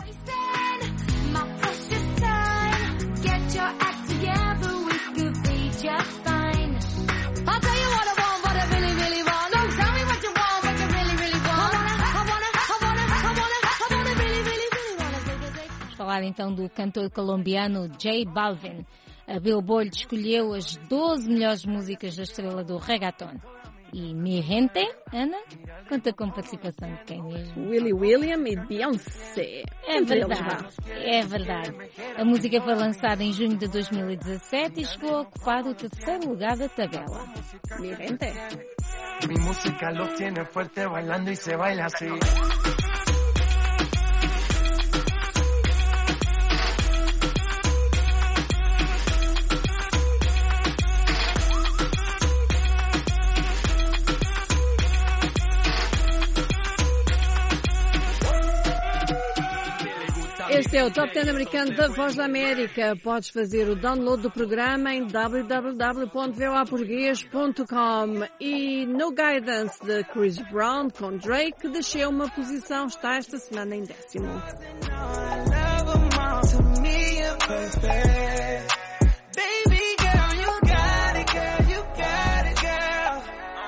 Falar então do cantor colombiano J Balvin. A Billboard escolheu as 12 melhores músicas da estrela do reggaeton. E Mi Gente, Ana, conta com participação de quem mesmo? Willie William e Beyoncé. É verdade, é verdade. A música foi lançada em junho de 2017 e chegou a ocupar o 3º lugar da tabela. Mi Gente. Mi música los tiene fuerte bailando y se baila así. Este é o Top 10 americano da Voz da América. Podes fazer o download do programa em www.voaportugues.com. E No Guidance de Chris Brown com Drake desceu uma posição, está esta semana em 10º. belong to me and baby. Baby girl, you got it, girl, you got it, girl.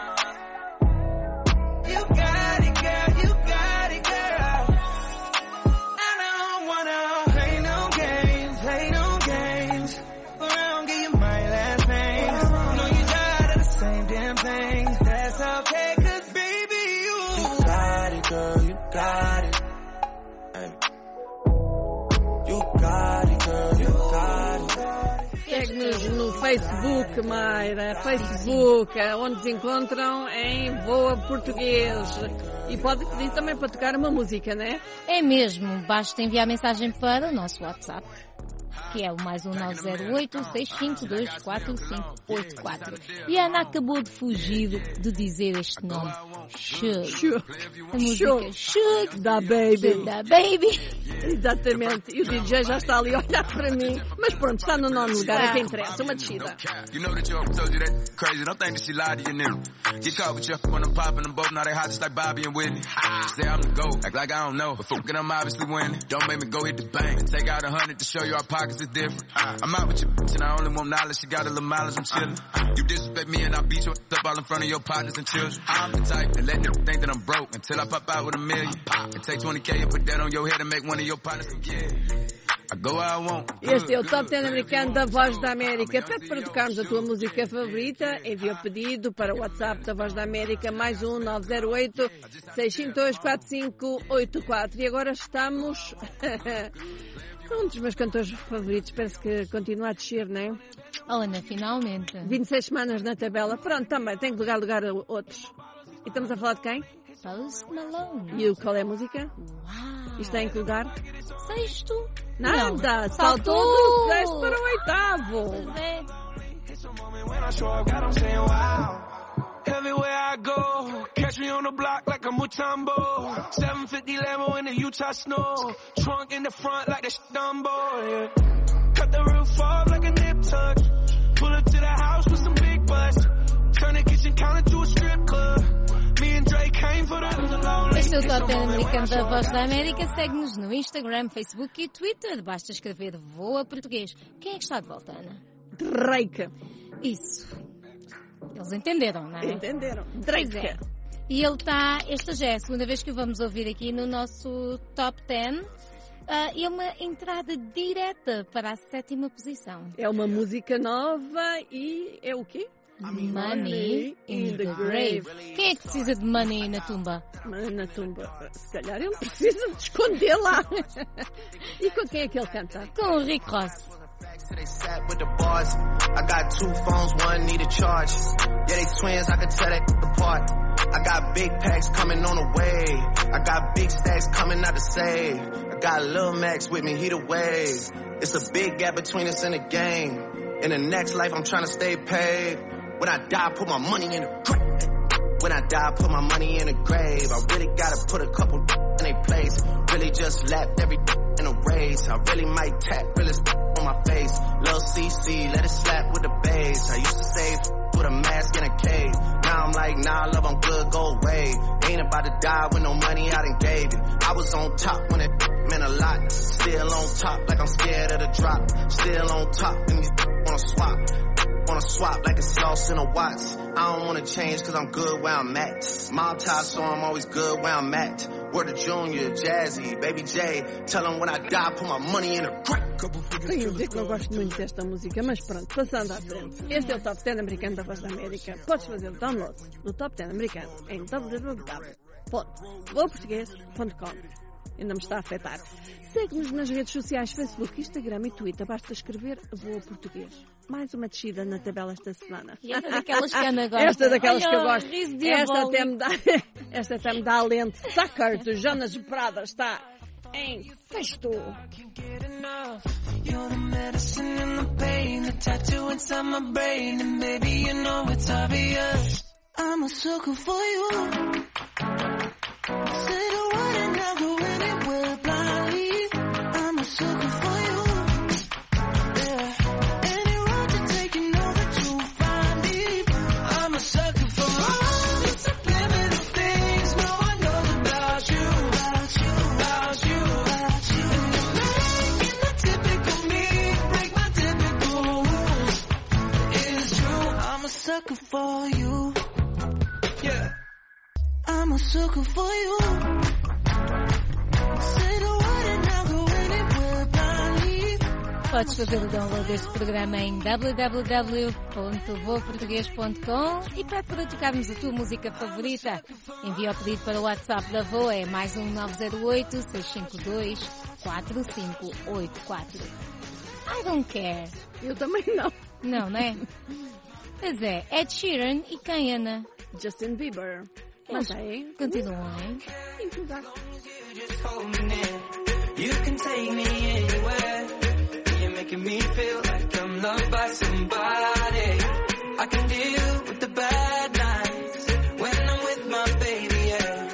You got it, girl, you got it, girl. I don't wanna play no games, but I don't give you my last name. I know you tired of the same damn thing. That's okay, cause baby, you got it, girl, you got it. You got it, girl, you got it. Segue-nos no Facebook, Mayra, Facebook, onde nos encontram em Voa Português. E pode pedir também para tocar uma música, não é? É mesmo, basta enviar mensagem para o nosso WhatsApp, que é o mais 1-908-652-4584. E a Ana acabou de fugir de dizer este nome. Shook. A música Shook da Baby. Da Baby. Exatamente. E o DJ já está ali a olhar para mim. Mas pronto, está no nono lugar, é que interessa. Uma descida. You know that your told you that crazy. Don't think that she lied to you, nigga. Get caught with you when I'm popping them both. Now they hot just like Bobby and Whitney. Say I'm the GOAT, act like I don't know. But fucking I'm obviously winning. Don't make me go hit the bank and take out 100 to show you our pockets is different. I'm out with your bitch and I only want knowledge. She got a little mileage, I'm chillin'. You disrespect me and I beat you up all in front of your partners and children. I'm the type that let them think that I'm broke until I pop out with $1 million. And take 20K and put that on your head and make one of your partners forget. I go where I want. Este é o Top 10 americano da Voz da América. Pede para tocarmos a tua música favorita. Envia o pedido para o WhatsApp da Voz da América, mais 1-908-652-4584. E agora estamos... Um dos meus cantores favoritos, parece que continua a descer, não é? Ana, finalmente. 26 semanas na tabela. Pronto, também, tem que lugar a outros. E estamos a falar de quem? Post Malone. E qual é a música? Uau. Isto está em que lugar? Sexto. Nada, não. Saltou do 6º para o 8º. Everywhere I go, catch me on the block like a Mutombo. 750 Lambo in the Utah snow. Trunk in the front like that Dumbo, yeah. Cut the roof off like a nip tuck. Pull up to the house with some big butts. Turn the kitchen counter to a strip club. Me and Drake came for the long. Este é o Top 10 americano da Voz da América. Segue-nos no Instagram, Facebook e Twitter. Basta escrever Voa Português. Quem é que está de volta, Ana? Drake. Isso. Eles entenderam, não é? Entenderam. Drake. É. E ele está... Esta já é a segunda vez que o vamos ouvir aqui no nosso Top 10. E é uma entrada direta para a 7ª posição. É uma música nova e é o quê? Money in the Grave. Quem é que precisa de money na tumba? Na tumba. Se calhar ele precisa de esconder lá. E com quem é que ele canta? Com o Rick Ross. They sat with the bars. I got 2 phones, one need a charge. Yeah, they twins, I could tell that apart. I got big packs coming on the way. I got big stacks coming out to save. I got Lil Max with me, he the wave. It's a big gap between us and the game. In the next life, I'm trying to stay paid. When I die, put my money in the grave. When I die, put my money in the grave. I really gotta put a couple in their place. Really just lapped every in a race. I really might tap, really on my face. Lil CC, let it slap with the bass. I used to save with a mask in a cave. Now I'm like, nah, love, I'm good, go away. Ain't about to die with no money I done gave you. I was on top when it meant a lot. Still on top like I'm scared of the drop. Still on top and these wanna swap. Wanna swap like it's sauce in a Watts. I don't wanna change cause I'm good where I'm at. Mob tie, so I'm always good where I'm at. Word to Junior, Jazzy, Baby J. Tell them when I die, put my money in a crack. Tenho a dizer que não gosto muito desta música, mas pronto, passando à frente. Este é o Top 10 americano da Voz da América. Podes fazer o download do Top 10 americano em www.voaportugues.com. Ainda me está a afetar. Segue-nos nas redes sociais, Facebook, Instagram e Twitter. Basta escrever Voa Português. Mais uma descida na tabela esta semana. E esta daquelas que Ana gosta. Esta daquelas que eu gosto. Esta até me dá alento. Sucker, do Jonas Prada, está em sexto. You're the medicine and the pain, the tattoo inside my brain, and baby, you know it's obvious. I'm a sucker for you. Say the word and I'll go anywhere blindly. I'm a sucker for you. Yeah. Any road to take, you know that you'll find me. I'm a sucker for all the subliminal things no one knows about you. And you're making the took her for you. Say the word and I'll go anywhere blindly. Podes fazer o download deste programa em www.voaportugues.com e pede para tocarmos a tua música favorita. Envia o pedido para o WhatsApp da VOA, é mais 908-652-4584. I don't care. Eu também não. Não, né? Pois é, Ed Sheeran e quem, Ana? Justin Bieber. Mas continuam, hein? You can take me anywhere. You're making me feel like I'm loved by somebody. I can deal with the bad nights when I'm with my baby, yeah.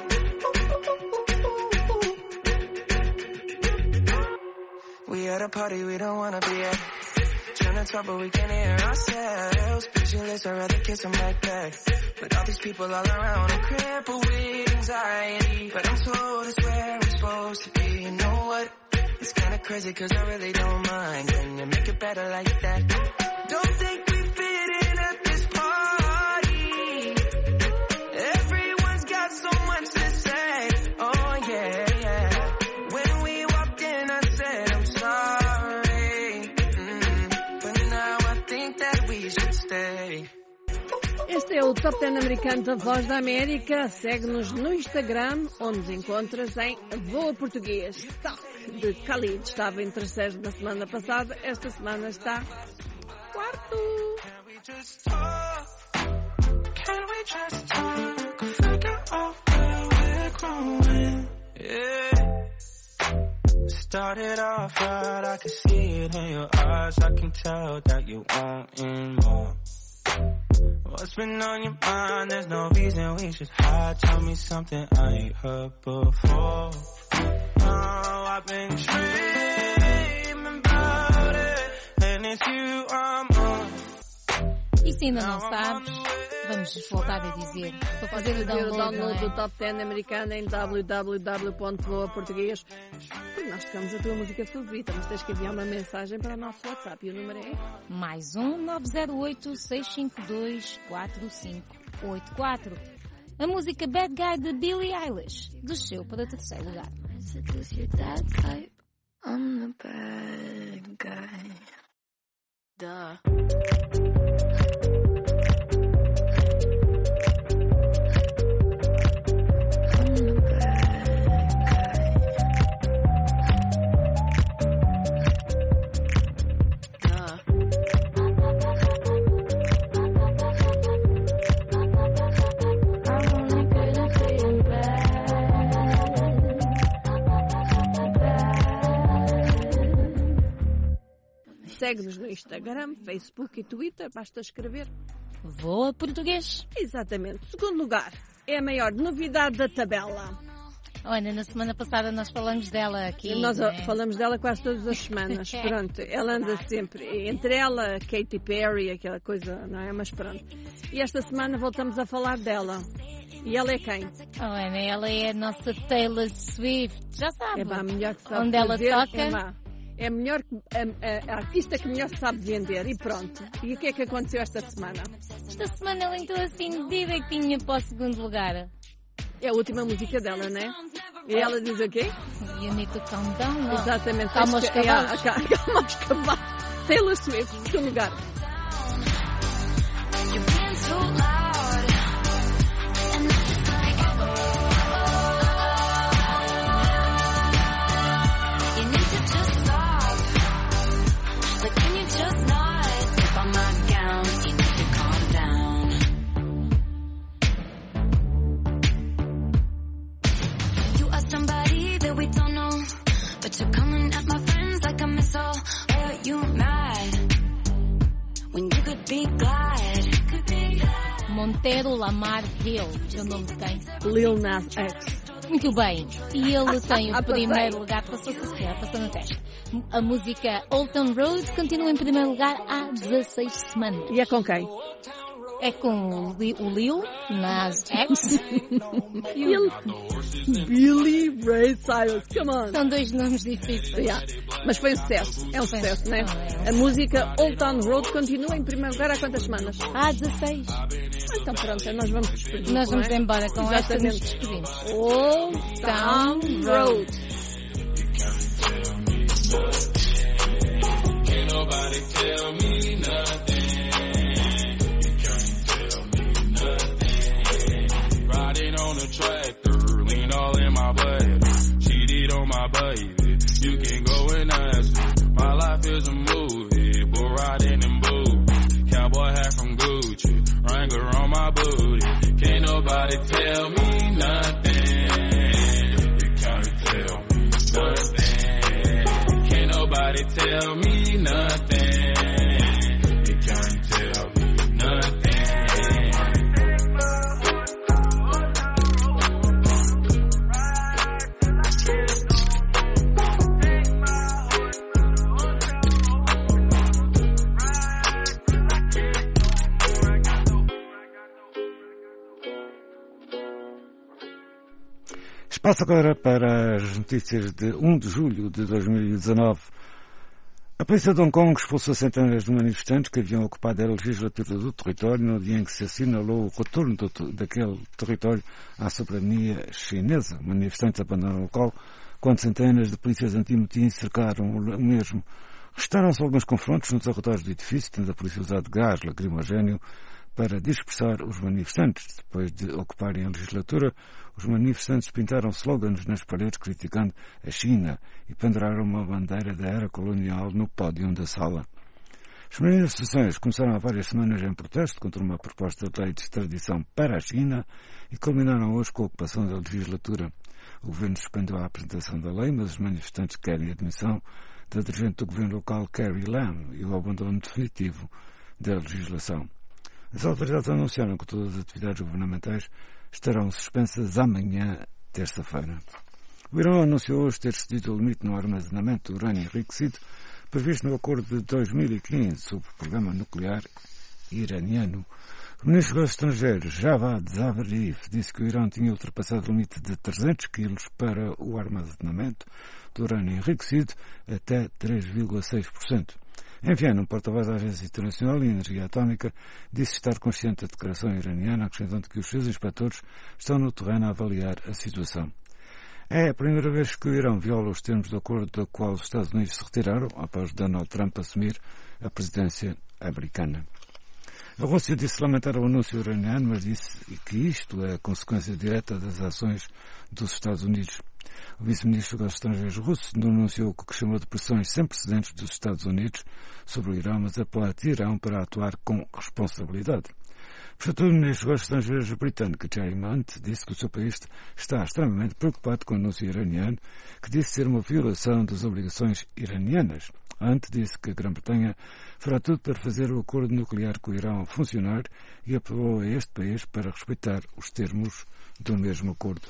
We at a party we don't wanna be at. Trying to talk but we can't hear ourselves. Pictureless, I'd rather kiss them right back. But all these people all around, I'm crippled with anxiety. But I'm told it's where we're supposed to be. You know what? It's kinda crazy cause I really don't mind. Can you make it better like that? Don't think we fit in at this party. Everyone's got so much to say. Oh yeah, yeah. When we walked in I said I'm sorry. But now I think that we should stay. Este é o Top 10 americano da Voz da América. Segue-nos no Instagram, onde nos encontras em Voa Português. Talk de Khalid estava em terceiro na semana passada. Esta semana está quarto. Can we just talk? Figure out where we're growing. Yeah. Started off right, I can see it in your eyes. I can tell that you wanting more. What's been on your mind? There's no reason we should hide. Tell me something I ain't heard before. Oh, I've been dreaming about it, and it's you I'm on. E se ainda não sabes, vamos voltar a dizer. Para fazer o download do Top 10 americano em www.voaportugues. Nós tocamos a tua música favorita, mas tens que enviar uma mensagem para o nosso WhatsApp. E o número é? Mais 908-652-4584. A música Bad Guy de Billie Eilish desceu para o terceiro lugar. I'm the bad guy. Duh. Segue-nos no Instagram, Facebook e Twitter. Basta escrever Voa Português. Exatamente. Segundo lugar, é a maior novidade da tabela. Olha, na semana passada nós falamos dela aqui. Nós falamos dela quase todas as semanas. Pronto, ela anda sempre. Entre ela, Katy Perry, aquela coisa, não é? Mas pronto. E esta semana voltamos a falar dela. E ela é quem? Olha, ela é a nossa Taylor Swift. Já sabe. É a melhor que sabe onde fazer, ela toca. É a melhor, a artista que melhor sabe vender. E pronto. E o que é que aconteceu esta semana? Esta semana ela entrou assim direitinha para o segundo lugar. É a última música dela, né? E ela diz o quê? You need to calm down. Não? Exatamente. Calma aos cavalos. Calma aos cavalos. Taylor Swift, segundo lugar. Montero Lamar Hill, é o nome de quem? Lil Nas X. Muito bem. E ele tem o primeiro lugar, passou no teste. A música Old Town Road continua em primeiro lugar há 16 semanas. E é com quem? É com o Lil Nas X e o Billy Ray Cyrus. Come on. São dois nomes difíceis. Yeah. Mas foi um sucesso. É um sucesso, não é? A música Old Town Road continua em primeiro lugar há quantas semanas? Há 16. Então pronto, nós vamos despedir. Nós vamos embora com esta e nos despedimos. Old Town Road. Can't nobody tell me nothing. You can't tell me nothing. Riding on a tractor, lean all in my butt. Cheated on my baby. You can go and ask me. My life is a movie, bull riding in boots. Cowboy hat from Gucci, Wrangler on my booty. Can't nobody tell me nothing. You can't tell me nothing. Can't nobody tell me nothing. You can't tell me nothing. Passo agora para as notícias de 1 de julho de 2019. A polícia de Hong Kong expulsou centenas de manifestantes que haviam ocupado a legislatura do território no dia em que se assinalou o retorno daquele território à soberania chinesa. Manifestantes abandonaram o local quando centenas de polícias anti-motim cercaram o mesmo. Restaram-se alguns confrontos nos arredores do edifício, tendo a polícia usado gás lacrimogéneo para dispersar os manifestantes. Depois de ocuparem a legislatura, os manifestantes pintaram slogans nas paredes criticando a China e penduraram uma bandeira da era colonial no pódio da sala. As manifestações começaram há várias semanas em protesto contra uma proposta de lei de extradição para a China e culminaram hoje com a ocupação da legislatura. O governo suspendeu a apresentação da lei, mas os manifestantes querem a admissão da dirigente do governo local, Carrie Lam, e o abandono definitivo da legislação. As autoridades anunciaram que todas as atividades governamentais estarão suspensas amanhã, terça-feira. O Irão anunciou hoje ter excedido o limite no armazenamento de urânio enriquecido previsto no acordo de 2015 sobre o programa nuclear iraniano. O ministro dos Estrangeiros, Javad Zarif, disse que o Irão tinha ultrapassado o limite de 300 quilos para o armazenamento de urânio enriquecido até 3,6%. Em Viena, um porta-voz da Agência Internacional de Energia Atómica disse estar consciente da declaração iraniana, acrescentando que os seus inspectores estão no terreno a avaliar a situação. É a primeira vez que o Irão viola os termos do acordo do qual os Estados Unidos se retiraram após Donald Trump assumir a presidência americana. A Rússia disse lamentar o anúncio iraniano, mas disse que isto é a consequência direta das ações dos Estados Unidos. O vice-ministro dos Estrangeiros russo denunciou o que chamou de pressões sem precedentes dos Estados Unidos sobre o Irão, mas apelou a Irão para atuar com responsabilidade. Portanto, o ministro dos Estrangeiros britânico, Jeremy Hunt, disse que o seu país está extremamente preocupado com o anúncio iraniano, que disse ser uma violação das obrigações iranianas. Hunt disse que a Grã-Bretanha fará tudo para fazer o acordo nuclear com o Irão funcionar e apelou a este país para respeitar os termos do mesmo acordo.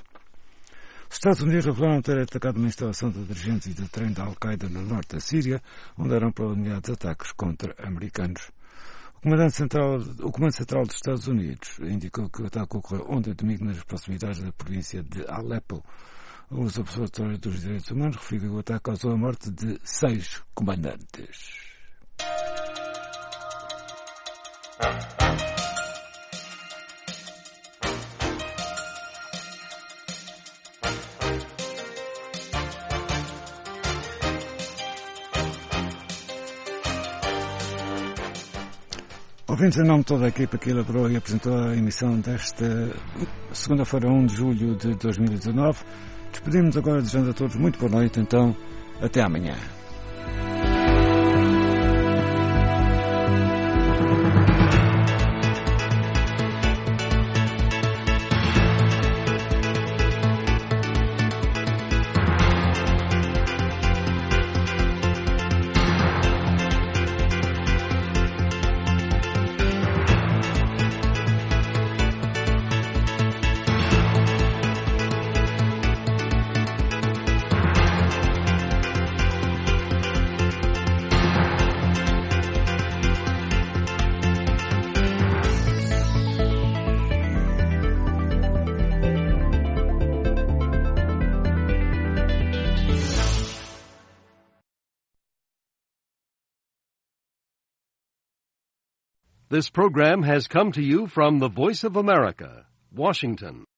Os Estados Unidos revelaram ter atacado uma instalação de dirigentes e de trem da Al-Qaeda no norte da Síria, onde eram planeados ataques contra americanos. O Comando Central dos Estados Unidos indicou que o ataque ocorreu ontem domingo nas proximidades da província de Alepo. Os observatórios dos direitos humanos referiram que o ataque causou a morte de 6 comandantes. Ouvintes, em nome de toda a equipa que elaborou e apresentou a emissão desta segunda-feira, 1 de julho de 2019, despedimos agora desejando a todos muito boa noite, então até amanhã. This program has come to you from the Voice of America, Washington.